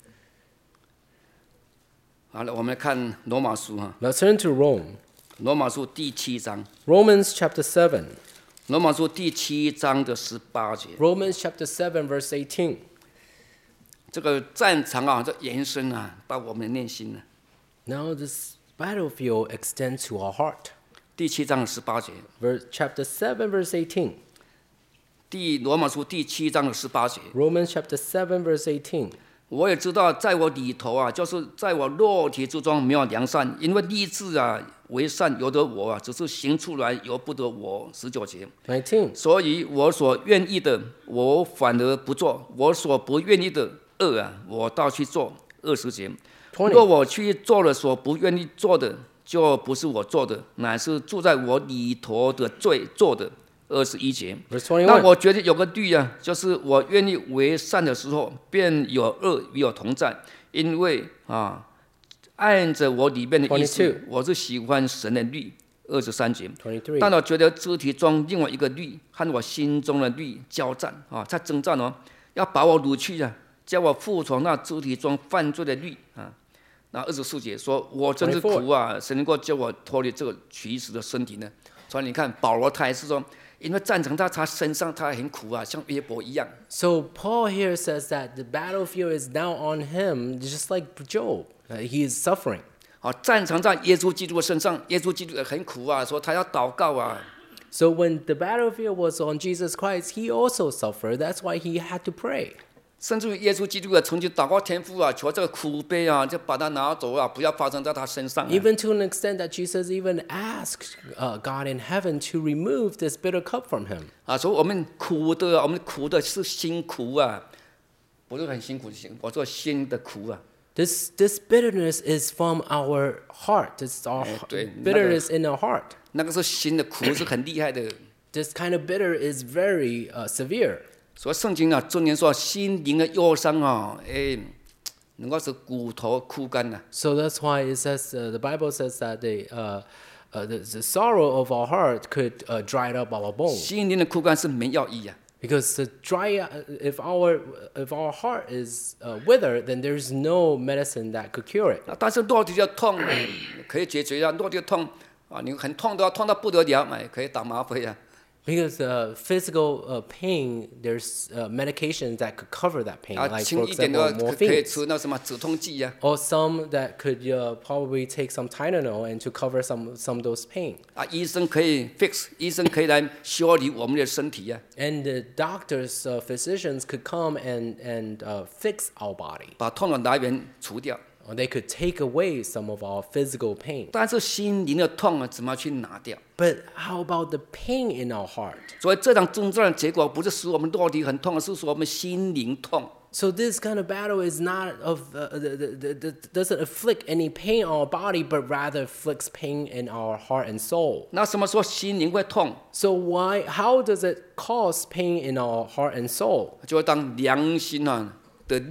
好了，我们来看罗马书哈， Let's turn to Rome. 罗马书第七章， Romans chapter seven. 罗马书第七章的十八节， Romans chapter seven, verse eighteen. 这个战场啊，这延伸啊，到我们的内心呢。 Now this battlefield extends to our heart. 第七章的十八节， Verse, chapter seven, verse eighteen. 第罗马书第七章的十八节， Romans chapter seven, verse eighteen. 我也知道，在我里头啊，就是在我肉体之中没有良善，因为立志啊为善由得我啊，只是行出来由不得我。十九节， nineteen. 所以我所愿意的，我反而不做；我所不愿意的恶啊，我倒去做。二十节，若 twenty. 我去做了所不愿意做的，就不是我做的，乃是住在我里头的罪做的。二十一节， Verse 那 twenty-one. 我觉得有个律啊，就是我愿意为善的时候，便有恶与我同在，因为啊，按着我里面的意思 twenty-two. 我是喜欢神的律。二十三节， twenty-three. 但我觉得肢体中另外一个律和我心中的律交战啊，在征战哦，要把我掳去啊，叫我服从那肢体中犯罪的律啊。那二十四节说，我真是苦啊，谁能够叫我脱离这个取死的身体呢？所以你看，保罗他也是说，因为战场在他身上，他很苦啊，像约伯一样。 So Paul here says that the battlefield is now on him, just like Job. Uh, he is suffering. 啊，战场在耶稣基督的身上，耶稣基督也很苦啊，说他要祷告啊。 So when the battlefield was on Jesus Christ, he also suffered. That's why he had to pray. 甚至于耶稣基督也曾经祷告天父啊，求这个苦杯啊，就把它拿走啊，不要发生在他身上、啊。 Even to an extent that Jesus even asked uh, God in heaven to remove this bitter cup from him. 啊，所以我们苦的，我们苦的是辛苦啊，不是很辛苦的辛，我说心的苦啊。 This this bitterness is from our heart. It's our 哎，对， bitterness in our heart. 那个是心的苦，是很厉害的。 This kind of bitter is very uh, severe. 所以圣经啊，箴言说心灵的忧伤啊，哎，能够使骨头枯干呐、啊。 So that's why it says uh, the Bible says that the, uh, uh, the the sorrow of our heart could uh, dry up our bones. 心灵的枯干是没药医啊。 Because the dry, uh, if our if our heart is uh, withered, then there's no medicine that could cure it. 啊但是肉体的痛可以解决啊，肉体的痛啊，你很痛都要痛到不得了，哎，可以打吗啡啊。 Because uh, physical uh, pain, there's uh, medications that could cover that pain, 啊， like 轻 for 一点的 example 可可以 morphine, 吃那什么止痛剂呀、 or some that could uh, probably take some Tylenol and to cover some some of those pain. 啊。啊，医生可以 fix， 医生可以来修理我们的身体呀、 And the doctors, uh, physicians could come and and uh, fix our body, 把痛的来源除掉。 or they could take away some of our physical pain. 但是心灵的痛啊，怎么去拿掉？ But how about the pain in our heart? 所以这场征战的结果不是使我们肉体很痛，而是使我们心灵痛。 So this kind of battle is not of uh, the, the, the, the, doesn't afflict any pain on our body, but rather afflicts pain in our heart and soul. 那什么时候心灵会痛？ So why? How does it cause pain in our heart and soul? 就会当良心啊的律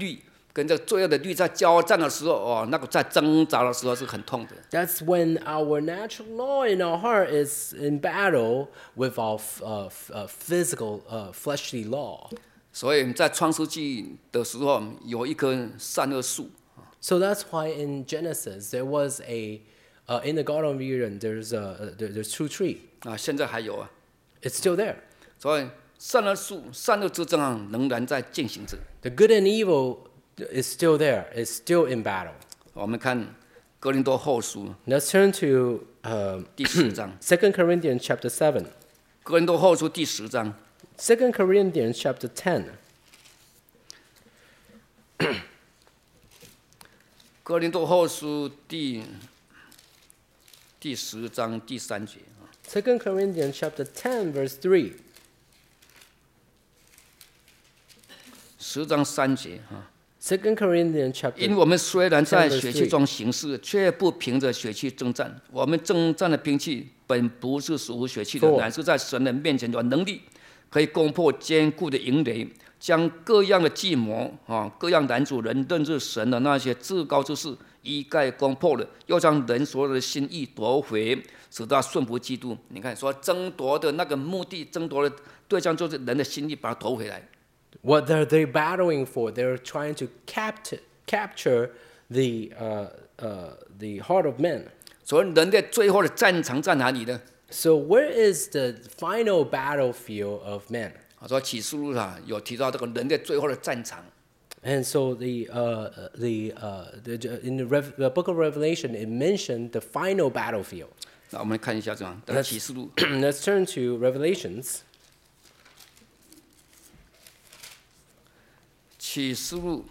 跟这个罪恶的律在交战的时候，哦，那个在挣扎的时候是很痛的。 That's when our natural law in our heart is in battle with our uh, uh, physical, uh, fleshly law. 所以在创世纪的时候有一棵善恶树， So that's why in Genesis there was a, uh, in the Garden of Eden there's a, there, there's true tree. 啊，现在还有啊。 It's still there. 所以善恶树、善恶之争啊，仍然在进行着。 The good and evil is still there. It's still in battle. 我们看哥林多后书 Let's turn to uh, 第十章， Second Corinthians chapter seven. 哥林多后书第十章， Second Corinthians chapter ten. 哥林多后书第第十章第三节啊， Second Corinthians chapter ten verse three. 十章三节啊。 Second Corinthians chapter 因我们虽然在血气中行事，却不凭着血气征战。我们征战的兵器本不是属乎血气的， Four. 乃是在神的面前有能力，可以攻破坚固的营垒，将各样的计谋啊，各样男主人认识神的那些至高之事一概攻破了，又将人所有的心意夺回，使他顺服基督。你看，说争夺的那个目的，争夺的对象就是人的心意，把它夺回来。 What are they battling for? They're trying to capture capture the uh, uh, the heart of men. 所以人类最后的战场在哪里呢？ So where is the final battlefield of men? 啊，说启示录啊有提到这个人类最后的战场。 And so the uh, the uh, the in the, Rev, the book of Revelation it mentioned the final battlefield. 那我们看一下这样，这个启示录， Let's turn to Revelations. 启示录，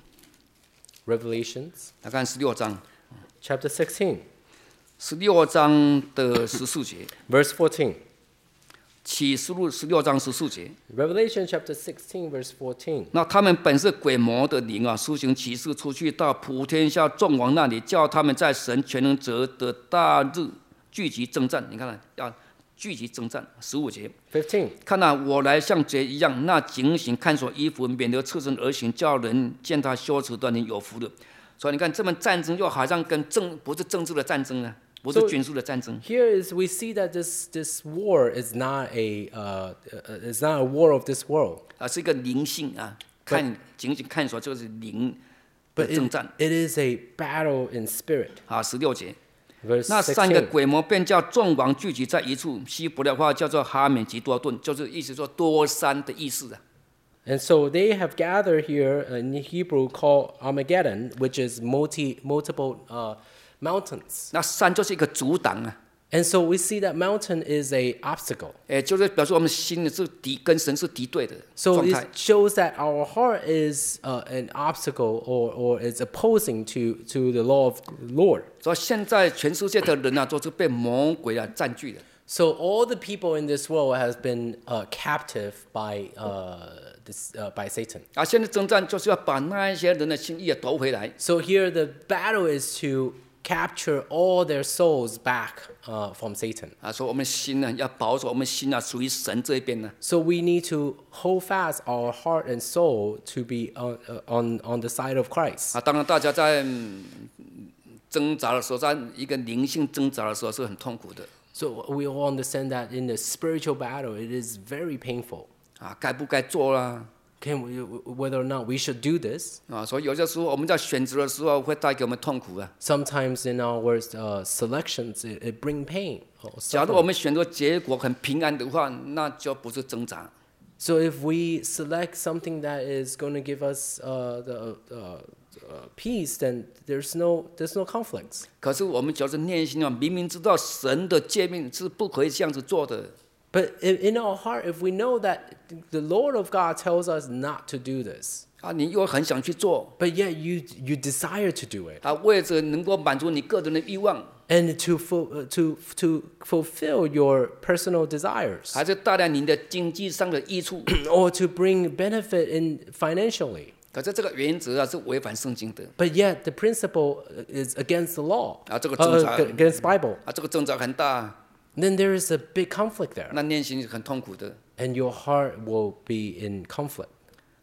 Revelations 来看十六章， chapter sixteen, 十六章的十四节， verse fourteen. 启示录十六章十四节。 Revelation chapter sixteen, verse fourteen. 那他们本是鬼魔的灵啊，施行启示出去到普天下众王那里，叫他们在神全能者的大日聚集征战。你看看，要聚集征战。十五节， fifteen. 看呐、我来像贼一样，那警醒看守衣服，免得赤身而行，叫人见他羞耻的人有福的。所以你看，这门战争就好像跟政不是政治的战争啊，不是 So- 军事的战争。 Here is we see that this this war is not a uh, uh, is not a war of this world, 啊，是一个灵性啊，看警醒看守就是灵 but 的征 it, 战 it is a battle in spirit. 啊。十六节， Verse 那三个 sixteen. 鬼魔便叫众王聚集在一处，希伯来话叫做哈缅吉多顿，就是意思说多山的意思啊。 And so they have gathered here in Hebrew called Armageddon, which is multi multiple uh, mountains. 那山就是一个阻挡啊， And so we see that mountain is a obstacle. 哎，就是表示我们心里是敌跟神是敌对的 So 状 it 态。 shows that our heart is uh, an obstacle or, or is opposing to, to the law of the Lord. 所以现在全世界的人啊，都是被魔鬼啊占据的。 So all the people in this world has been uh, captive by uh, this uh, by Satan. 啊，现在征战就是要把那一些人的心意也夺回来。 So here the battle is to capture all their souls back uh, from Satan. 啊，说我们心呢要保守，我们心啊属于神这一边呢。 So we need to hold fast our heart and soul to be on uh, on on the side of Christ. 啊，当然大家在、嗯挣扎的时候，在一个灵性挣扎的时候是很痛苦的。 So we all understand that in the spiritual battle, it is very painful. 啊，该不该做啦？ Can we, whether or not we should do this? 啊，所以有些时候我们在选择的时候会带给我们痛苦啊。 Sometimes in our uh, selections, it, it bring pain. Or 假如我 suffering. 们选择结果很平安的话，那就不是挣扎。 So if we select something that is going to give us uh, the uh, uh, peace, then there's no there's no conflicts. 可是我们就是内心啊，明明知道神的诫命是不可以这样子做的， But in, in our heart, if we know that the Lord of God tells us not to do this, 啊，你又很想去做， but yet you you desire to do it, 啊，为着能够满足你个人的欲望， and to ful, uh, to to fulfill your personal desires, 还是带来你的经济上的益处。 or to bring benefit in financially. 可是这个原则啊是违反圣经的 But yet the principle is against the law, 啊，这个 uh, 挣扎 against Bible. 啊，这个挣扎很大， Then there is a big conflict there, 那内心是很痛苦的。 and your heart will be in conflict.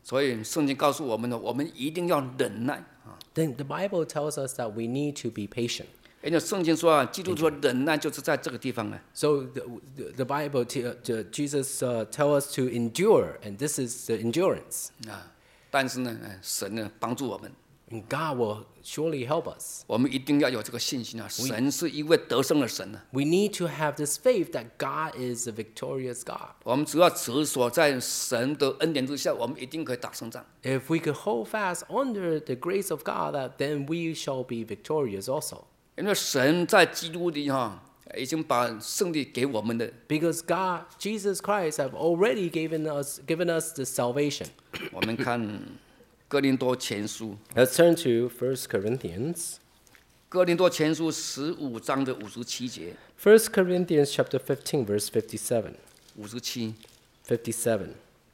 所以圣经告诉我们呢，我们一定要忍耐啊。 Then the Bible tells us that we need to be patient. 因为圣经说啊，基督徒的忍耐就是在这个地方啊。 So the, the, the Bible, t- uh, t- Jesus uh, tells us to endure, and this is the endurance. 啊，但是呢，哎神呢帮助我们， And God will surely help us. 我们一定要有这个信心啊。神是一位得胜的神啊。 We need to have this faith that God is a victorious God. 我们只要执所在神的恩典之下，我们一定可以打胜仗。 If we could hold fast under the grace of God, that then we shall be victorious also. 因为神在基督里哈，已经把胜利给我们的。 Because God, Jesus Christ, have already given us given us the salvation. 我们看哥林多前书， Let's turn to First Corinthians. 哥林多前书十五章的五十七节， First Corinthians chapter fifteen, verse fifty-seven. 五十七。 fifty-seven.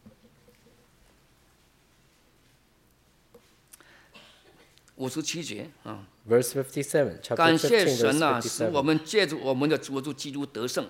五十七节啊， Verse fifty-seven. Chapter 感谢 fifteen, 神 verse 啊，使我 fifty-seven. 们借助我们的主主基督得胜。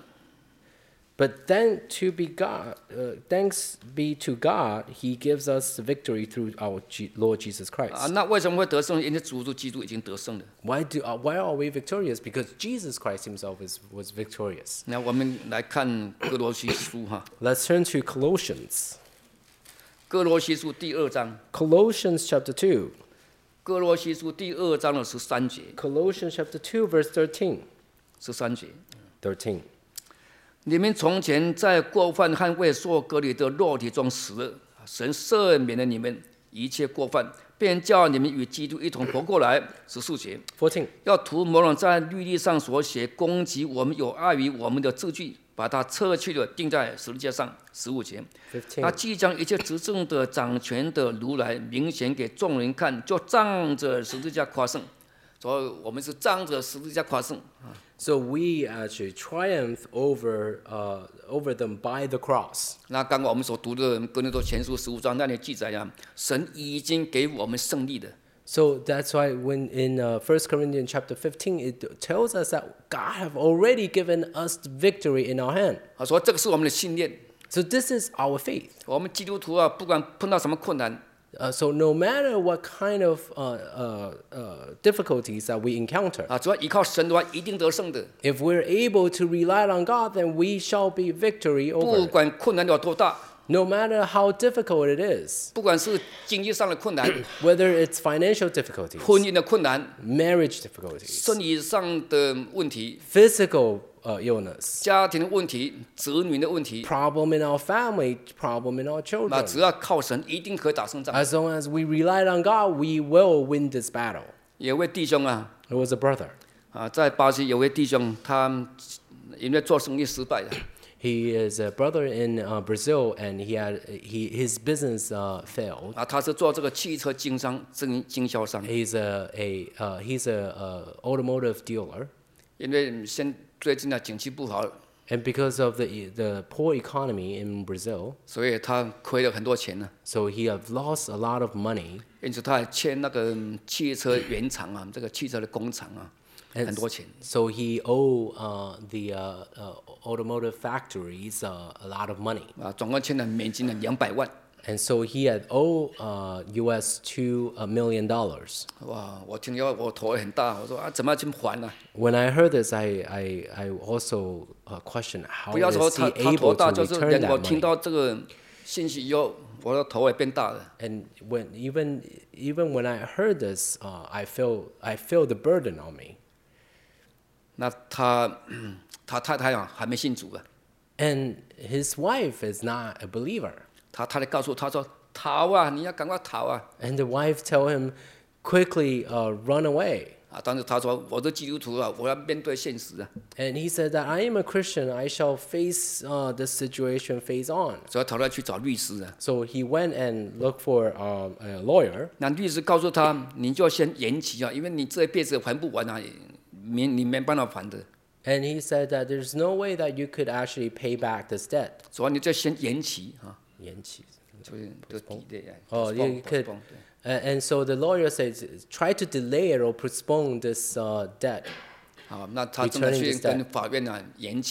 But then to be God, uh, thanks be to God, He gives us the victory through our G- Lord Jesus 啊， Christ. 那为什么会得胜？因为主主基督已经得胜了。 Why do uh, why are we victorious? Because Jesus Christ Himself is was victorious. 那我们来看哥罗西书哈， Let's turn to Colossians. 哥罗西书第二章， Colossians chapter two. 哥罗西书第二章的十三节， Colossians chapter two, verse thirteen. 十三节。 thirteen. 你们从前在过犯和未受割礼的肉体中死了，神赦免了你们一切过犯，便叫你们与基督一同活过来。十四节， fourteen. 要涂抹了在律例上所写攻击我们有碍于我们的字句，把它撤去了，钉在十字架上。十五节，他 fifteen. 既将一切执政的、掌权的如来明显给众人看，就仗着十字架夸胜。所以我们是仗着十字架夸胜。 So we actually triumph over uh, over them by the cross. 那刚刚我们所读的哥林多前书十五章那里记载呀，神已经给我们胜利的。 So that's why when in uh, First Corinthians chapter fifteen, it tells us that God have already given us the victory in our hand. 啊，说这个是我们的信念。 So this is our faith. 我们基督徒啊，不管碰到什么困难， Uh, so no matter what kind of uh, uh, uh, difficulties that we encounter, 啊，只要依靠神的话，一定得胜的。 if we're able to rely on God, then we shall be victory 不 over. 管困难有多大， No matter how difficult it is, 不管是经济上的困难、 whether it's financial difficulties, 婚姻的困难、 marriage difficulties, 生理上的问题、 physical uh, illness, 家庭的问题、子女的问题， problem in our family, problem in our 那 children. 只要靠神，一定可以打胜仗。 As long as we rely on God, we will win this battle. 有位弟兄啊， It was a brother. 啊，在巴西有位弟兄，他因为做生意失败了。 He is a brother in uh, Brazil, and he had he his business uh, failed. 啊，他是做这个汽车经商经经销商， He's a a uh, he's a, uh automotive dealer, 因为现最近呢景气不好， and because of the the poor economy in Brazil, 所以他亏了很多钱呢。 so he have lost a lot of money. 因此他还欠那个汽车原厂啊，这个汽车的工厂啊， And 很多钱。 So he owe uh, the uh, uh, automotive factories uh, a lot of money. 啊，总共欠了美金的两百万。 And so he had owed uh, U S two a million dollars. 哇，我听了我头很大，我说啊，怎么去还呢、啊？ When I heard this, I I, I also uh, questioned how 不要说 is 他 he 他头 able 大， to 就是 return 连 that 我听 money. 到这个信息以后，我的头也变大了。 And when even even when I heard this, uh, I feel I feel the burden on me. 那他他太太啊还没信主啊， And his wife is not a believer. 他太太告诉他说逃啊，你要赶快逃啊！ And the wife tell him, quickly uh, run away. 啊，但是他说我是基督徒啊，我要面对现实啊， And he said that I am a Christian. I shall face uh, this situation face on. 所以他要去找律师啊。 So he went and looked for um, a lawyer. 那律师告诉他，你就先延期啊，因为你这一辈子还不完啊，你你没办法还的， And he said that there's no way that you could actually pay back this debt. 所以你就先延期啊， 延期。 就是就 delay 啊。 哦 postpone， you could- postpone，对 Uh, and so the lawyer says, try to delay it or postpone this uh, debt. 好，那他真的 Returning 去 this debt. 跟法院啊延期，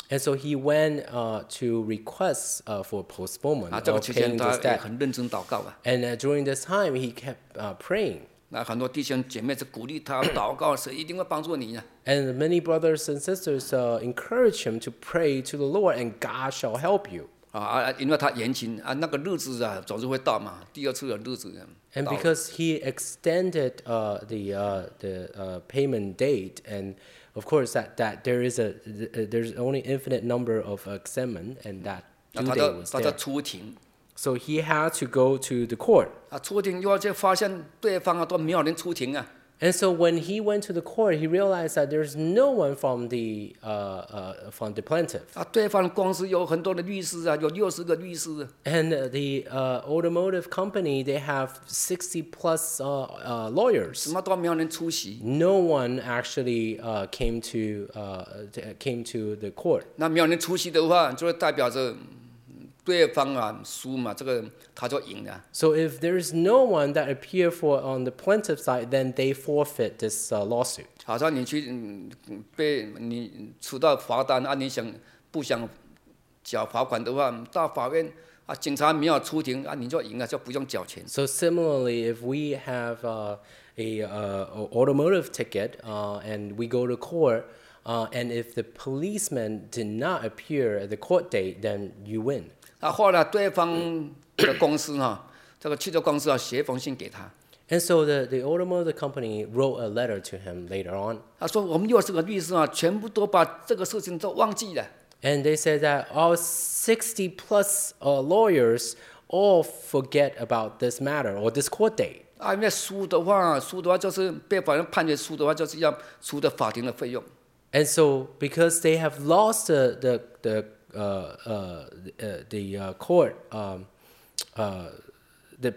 And so he went uh, to request uh, for postponement 啊，这个 of 期间 paying 他 this 也 debt. 很认真祷告啊。 And uh, during this time, he kept uh, praying. 那很多弟兄姐妹是鼓励他祷告，神一定会帮助你啊。 And many brothers and sisters uh, encourage him to pray to the Lord, and God shall help you. 啊啊，因为他延期啊，那个日子啊，总是会到嘛。第二次的日子啊 And 到了 because he extended uh, the uh, the uh, payment date, and of course that, that there is a th- there's only infinite number of examen, and that 那 due 他 date 就 was 他就 there. 出庭 So he had to go to the court. 啊，出庭以后就发现对方啊都没有人出庭啊。 And so when he went to the court, he realized that there's no one from the uh, uh, from the plaintiff. 啊，对方公司有很多的律师啊，有六十个律师。 And uh, the uh, automotive company, they have sixty plus uh, uh, lawyers. 什么都没有人出席， No one actually uh, came to uh, t- came to the court. 那没有人出席的话，就代表着嗯对方啊输嘛，这个他就赢了。 So if there's no one that appear for on the plaintiff side, then they forfeit this uh, lawsuit. 好像你去嗯被你出到罚单啊，你想不想缴罚款的话，到法院啊，警察没有出庭啊，你就赢了，就不用缴钱。 So similarly, if we have uh, a uh, automotive ticket uh, and we go to court, uh, and if the policeman did not appear at the court date, then you win. 啊，后来对方的公司哈、这个汽车公司啊，写一封信给他， And so the, the automotive company wrote a letter to him later on. 他说我们六十个律师啊，全部都把这个事情都忘记了。 And they said that our sixty plus uh, lawyers all forget about this matter or this court date. 啊，因为输的话，输的话就是被法院判决输的话，就是要出的法庭的费用。 And so because they have lost the, the, the, uh, uh, uh, the uh, court, um, uh, the,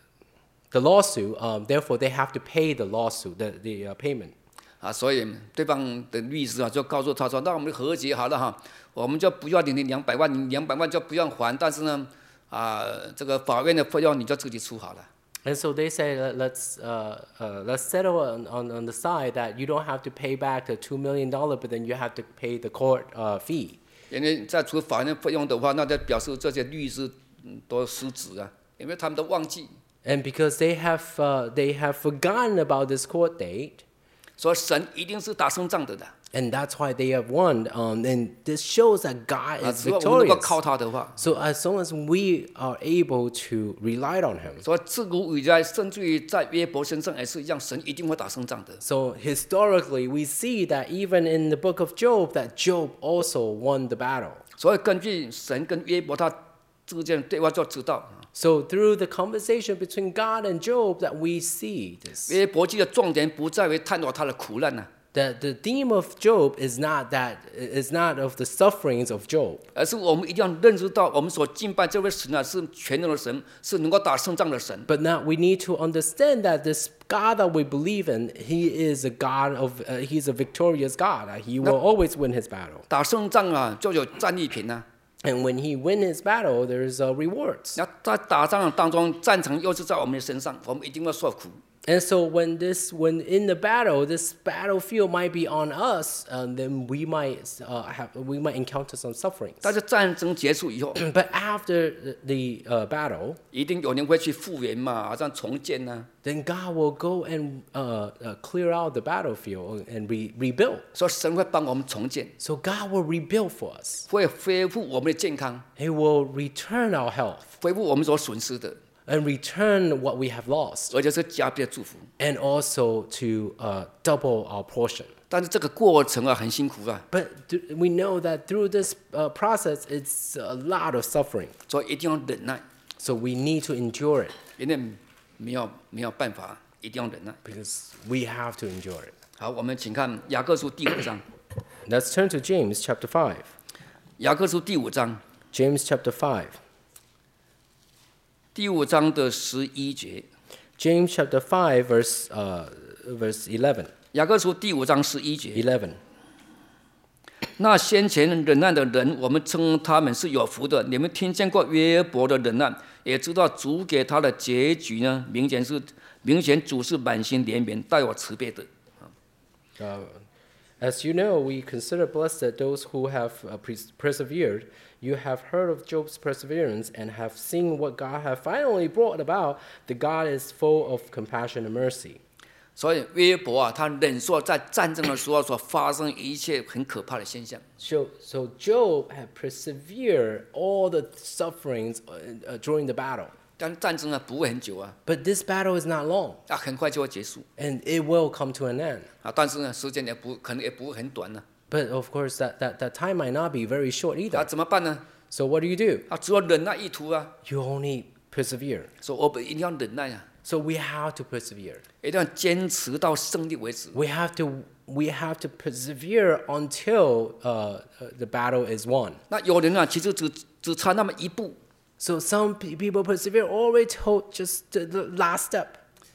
the lawsuit, um, therefore they have to pay the lawsuit, the, the uh, payment. 啊，所以对方的律师啊就告诉他说：“那我们和解好了哈，我们就不要你的两百万，你两百万就不用还，但是呢，啊，这个法院的费用你就自己出好了。” And so they say, let- let's, uh, uh, let's settle on, on, on the side that you don't have to pay back the two million dollars, but then you have to pay the court uh, fee. 因为在出法院费用的话，那就表示这些律师嗯都失职啊，因为他们都忘记， And because they have, uh, they have forgotten about this court date, 所以神一定是打胜仗的的。 and that's why they have won. Um, and this shows that God 啊， is 只要我们能够 victorious. 靠他的话， So as long as we are able to rely on Him. 所以自古以来，甚至于在约伯身上也是一样，神一定会打胜仗的。 So historically, we see that even in the book of Job, that Job also won the battle. 所以根据神跟约伯他之间的对话就知道， So through the conversation between God and Job, that we see this. 约伯记的重点不在于探讨他的苦难呐、啊。 That the theme of Job is not that is not of the sufferings of Job, 而是我们一定要认识到，我们所敬拜这位神啊，是全能的神，是能够打胜仗的神。 but now we need to understand that this God that we believe in, He is a God of, uh, He's a victorious God. Uh, He will always win His battle. 打胜仗啊，就有战利品啊。 And when He win His battle, there's uh, rewards. 那在打仗当中，战场又是在我们的身上，我们一定要受苦。 And so when this, when in the battle, this battlefield might be on us, and then we might uh, have, we might encounter some sufferings. 但是战争结束以后， But after the uh, battle, 一定有人会去复原嘛，好像重建呐、 then God will go and uh, uh, clear out the battlefield and re- rebuild. 所以神会帮我们重建， So God will rebuild for us. 会恢复我们的健康， He will return our health 恢复我们所损失的， and return what we have lost, 而且是加倍的祝福。 and also to uh, double our portion. 但是这个过程啊，很辛苦啊， But th- we know that through this uh, process, it's a lot of suffering. 所以一定要忍耐， So we need to endure it 因为没有没有办法，一定要忍耐。 because we have to endure it. 好，我们请看雅各书第五章， Let's turn to James chapter five. 雅各书第五章， James chapter five. 第五章的十一节， James chapter five, verse, uh, verse eleven. 雅各书第五章十一节。 eleven. 那先前忍耐的人，我们称他们是有福的。你们听见过约伯的忍耐，也知道主给他的结局呢，明显是明显主是满心怜悯，带有慈悲的。 Uh, As you know, we consider blessed those who have uh, pres- persevered. You have heard of Job's perseverance and have seen what God has finally brought about. The God is full of compassion and mercy. 所以约伯啊，他忍受在战争的时候所发生一切很可怕的现象。 So, so Job had persevered all the sufferings uh, uh, during the battle. 但战争啊不会很久啊， But this battle is not long, 啊很快就会结束 and it will come to an end. 啊，但是呢时间也不可能也不会很短呢、 But of course, that, that, that time might not be very short 啊， either. 啊怎么办呢？ So what do you do? 啊，只有忍耐一途啊， You only persevere. 所以我们一定要忍耐啊， So we have to persevere. 一定要坚持到胜利为止。 We have to we have to persevere until uh, uh, the battle is won. 那有人啊，其实只只差那么一步。 So some pe- people persevere all the way to just the, the last step.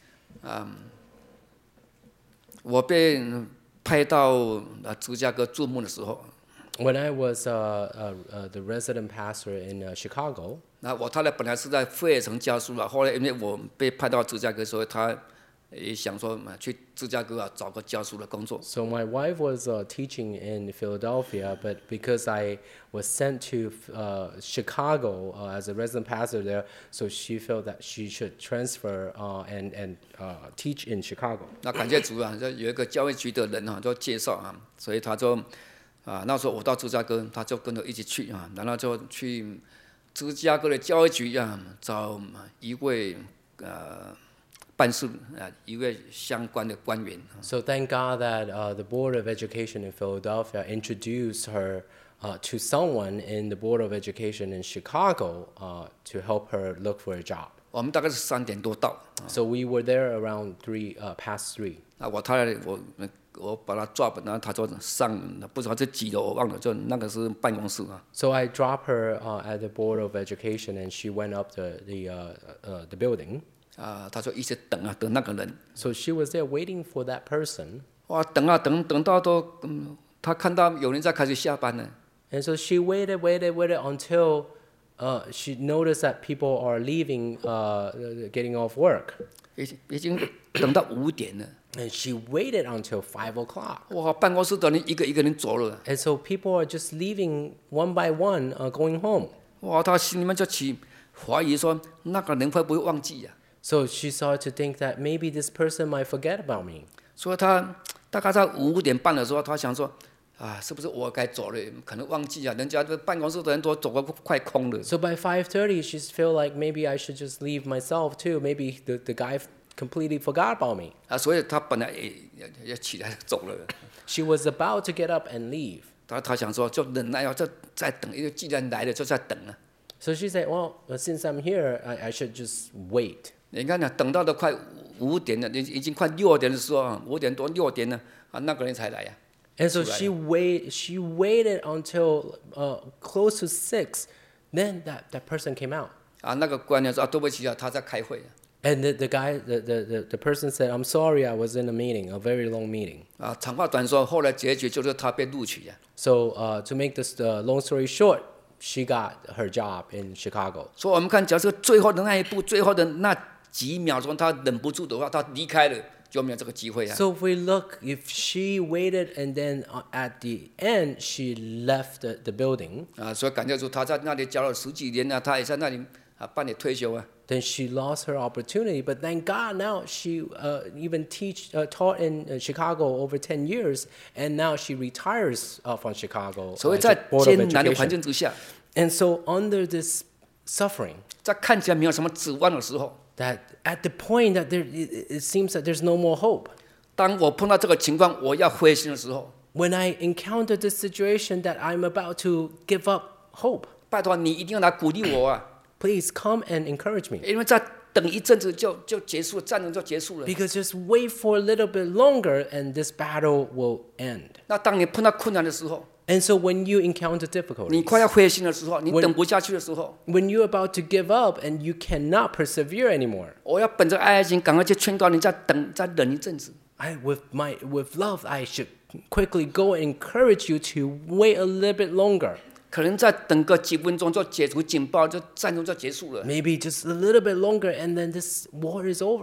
我被派到啊芝加哥注目的时候， When I was uh, uh, uh, the resident pastor in uh, Chicago, 那我太太本来是在费城教书了，后来因为我被派到芝加哥，所以她也想说啊去芝加哥啊找个教书的工作。 so my wife was uh, teaching in Philadelphia, but because I was sent to uh, Chicago uh, as a resident pastor there, so she felt that she should transfer uh, and and uh, teach in Chicago. 那感谢主啊，就有一个教会局的人啊，就介绍啊，所以他就啊那时候我到芝加哥，他就跟着一起去啊，然后就去芝加哥的教会局啊找一位呃办事啊一位相关的官员。 So thank God that uh, the Board of Education in Philadelphia introduced her uh, to someone in the Board of Education in Chicago uh, to help her look for a job. 我们大概是三点多到， So we were there around three, uh, past three. 那我太太我我把他抓本，然后他就上不知道是几楼我忘了，就那个是办公室啊。 So I dropped her uh, at the Board of Education, and she went up the the uh, uh, the building. 啊，他说一直等啊等那个人， So she was there waiting for that person, 哇等啊等等到都嗯，他看到有人在开始下班了。 and so she waited, waited, waited until uh, she noticed that people are leaving, uh, getting off work, 已经已经等到五点了， and she waited until five o'clock. 哇！办公室的人一个一个人走了， And so people are just leaving one by one, uh, going home. 哇！他心里面就起怀疑说，那个人会不会忘记呀、啊？ So she started to think that maybe this person might forget about me. 所以他大概在五点半的时候，他想说，啊，是不是我该走了？可能忘记啊，人家这办公室的人都走个快空了。 So by five thirty, she feel like maybe I should just leave myself too. Maybe the, the guy completely forgot about me. 啊，所以他本来也也也起来走了。 She was about to get up and leave. 他他想说，就忍耐啊，就再等，因为既然来了，就再等啊。 So she said, well, since I'm here, I, I should just wait. 你看呢、啊，等到都快五点了，已已经快六点的时候啊，五点多六点了啊，那个人才来呀、啊。 And so she wait. She waited until uh, close to six. Then that, that person came out. 啊，那个官员说啊，对不起啊，他在开会。 And the, the guy, the, the, the, the person said, I'm sorry, I was in a meeting, a very long meeting. 啊，长话短说，后来结局就是他被录取呀、啊。 So uh, to make this uh, long story short, she got her job in Chicago. 所以我们看，假设最后的那一步，最后的那几秒钟，他忍不住的话，他离开了，就没有这个机会啊。 So if we look, if she waited and then uh, at the end she left the, the building, 啊，所以感觉出他在那里教了十几年啊，他也在那里啊办理退休啊。 then she lost her opportunity. But thank God now she uh, even teach uh, taught in uh, Chicago over ten years, and now she retires uh, from Chicago. 所 uh, 以在 Board of 艰难的环 Education. 境之下， And so under this suffering, 在看起来没有什么指望的时候， that at the point that there it, it seems that there's no more hope. 当我碰到这个情况，我要灰心的时候， When I encounter this situation that I'm about to give up hope, 拜托你一定要来鼓励我啊， please come and encourage me. 因为再等一阵子就就结束了，战争就结束了。 Because just wait for a little bit longer and this battle will end. 那当你碰到困难的时候， And so when you encounter 你 difficulties, 快要灰心的时候，你 When- 等不下去的时候， when you're about to give up and you cannot persevere anymore, 我要本着爱心，赶快去劝告你，再等再忍一阵子。 I, with my with love, I should quickly go and encourage you to wait a little bit longer. 可能再等个几分钟就解除警报，就战争就结束了。 Maybe just a little bit longer and then this war is over.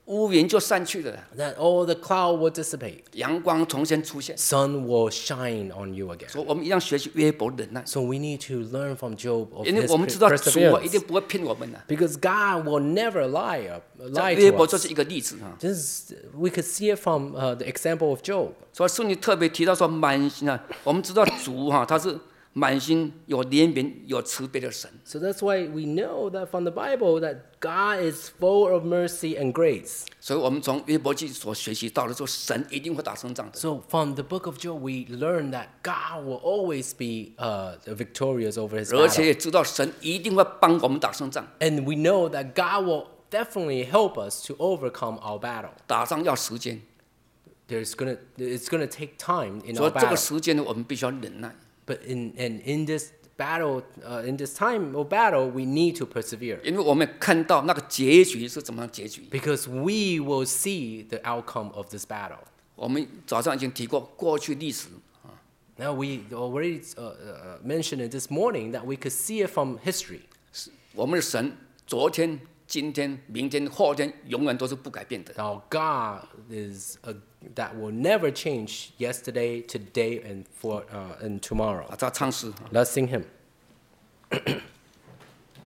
乌云就散去了， That all the cloud will dissipate. 阳光重新出现。 Sun will shine on you again. 所以我们一样学习约伯忍耐， So we need to learn from Job of 因为 his 我们知道主啊一 perseverance. 定不会骗我们的。 Because God will never lie, uh, 这 lie 约 to 伯就 us. 是一个例子啊。 This, we could see it from uh, the example of Job. 所以圣经特别提到说满心啊，我们知道主哈、他是满心有怜悯、有慈悲的神。 So that's why we know that from the Bible that God is full of mercy and grace. 所以我们从约伯记所学习到的，说神一定会打胜仗的。 So from the book of Job, we learn that God will always be uh, victorious over his 而且 battle. 也知道神一定会帮我们打胜仗。 And we know that God will definitely help us to overcome our battle. 打仗要时间， There's gonna, it's gonna take time in 所 our 以这个 battle. 时间呢，我们必须要忍耐。 But in, and in this battle, uh, in this time of battle, we need to persevere. 因为我们看到那个结局是怎么样结局。 Because we will see the outcome of this battle. 我们早上已经提过过去历史， Now we already uh, uh, mentioned it this morning that we could see it from history. 我们的神昨天、今天、明天、后天永远都是不改变的。 Now God is a, that will never change yesterday, today, and for uh, and tomorrow. 啊，这唱诗。 Let's sing him.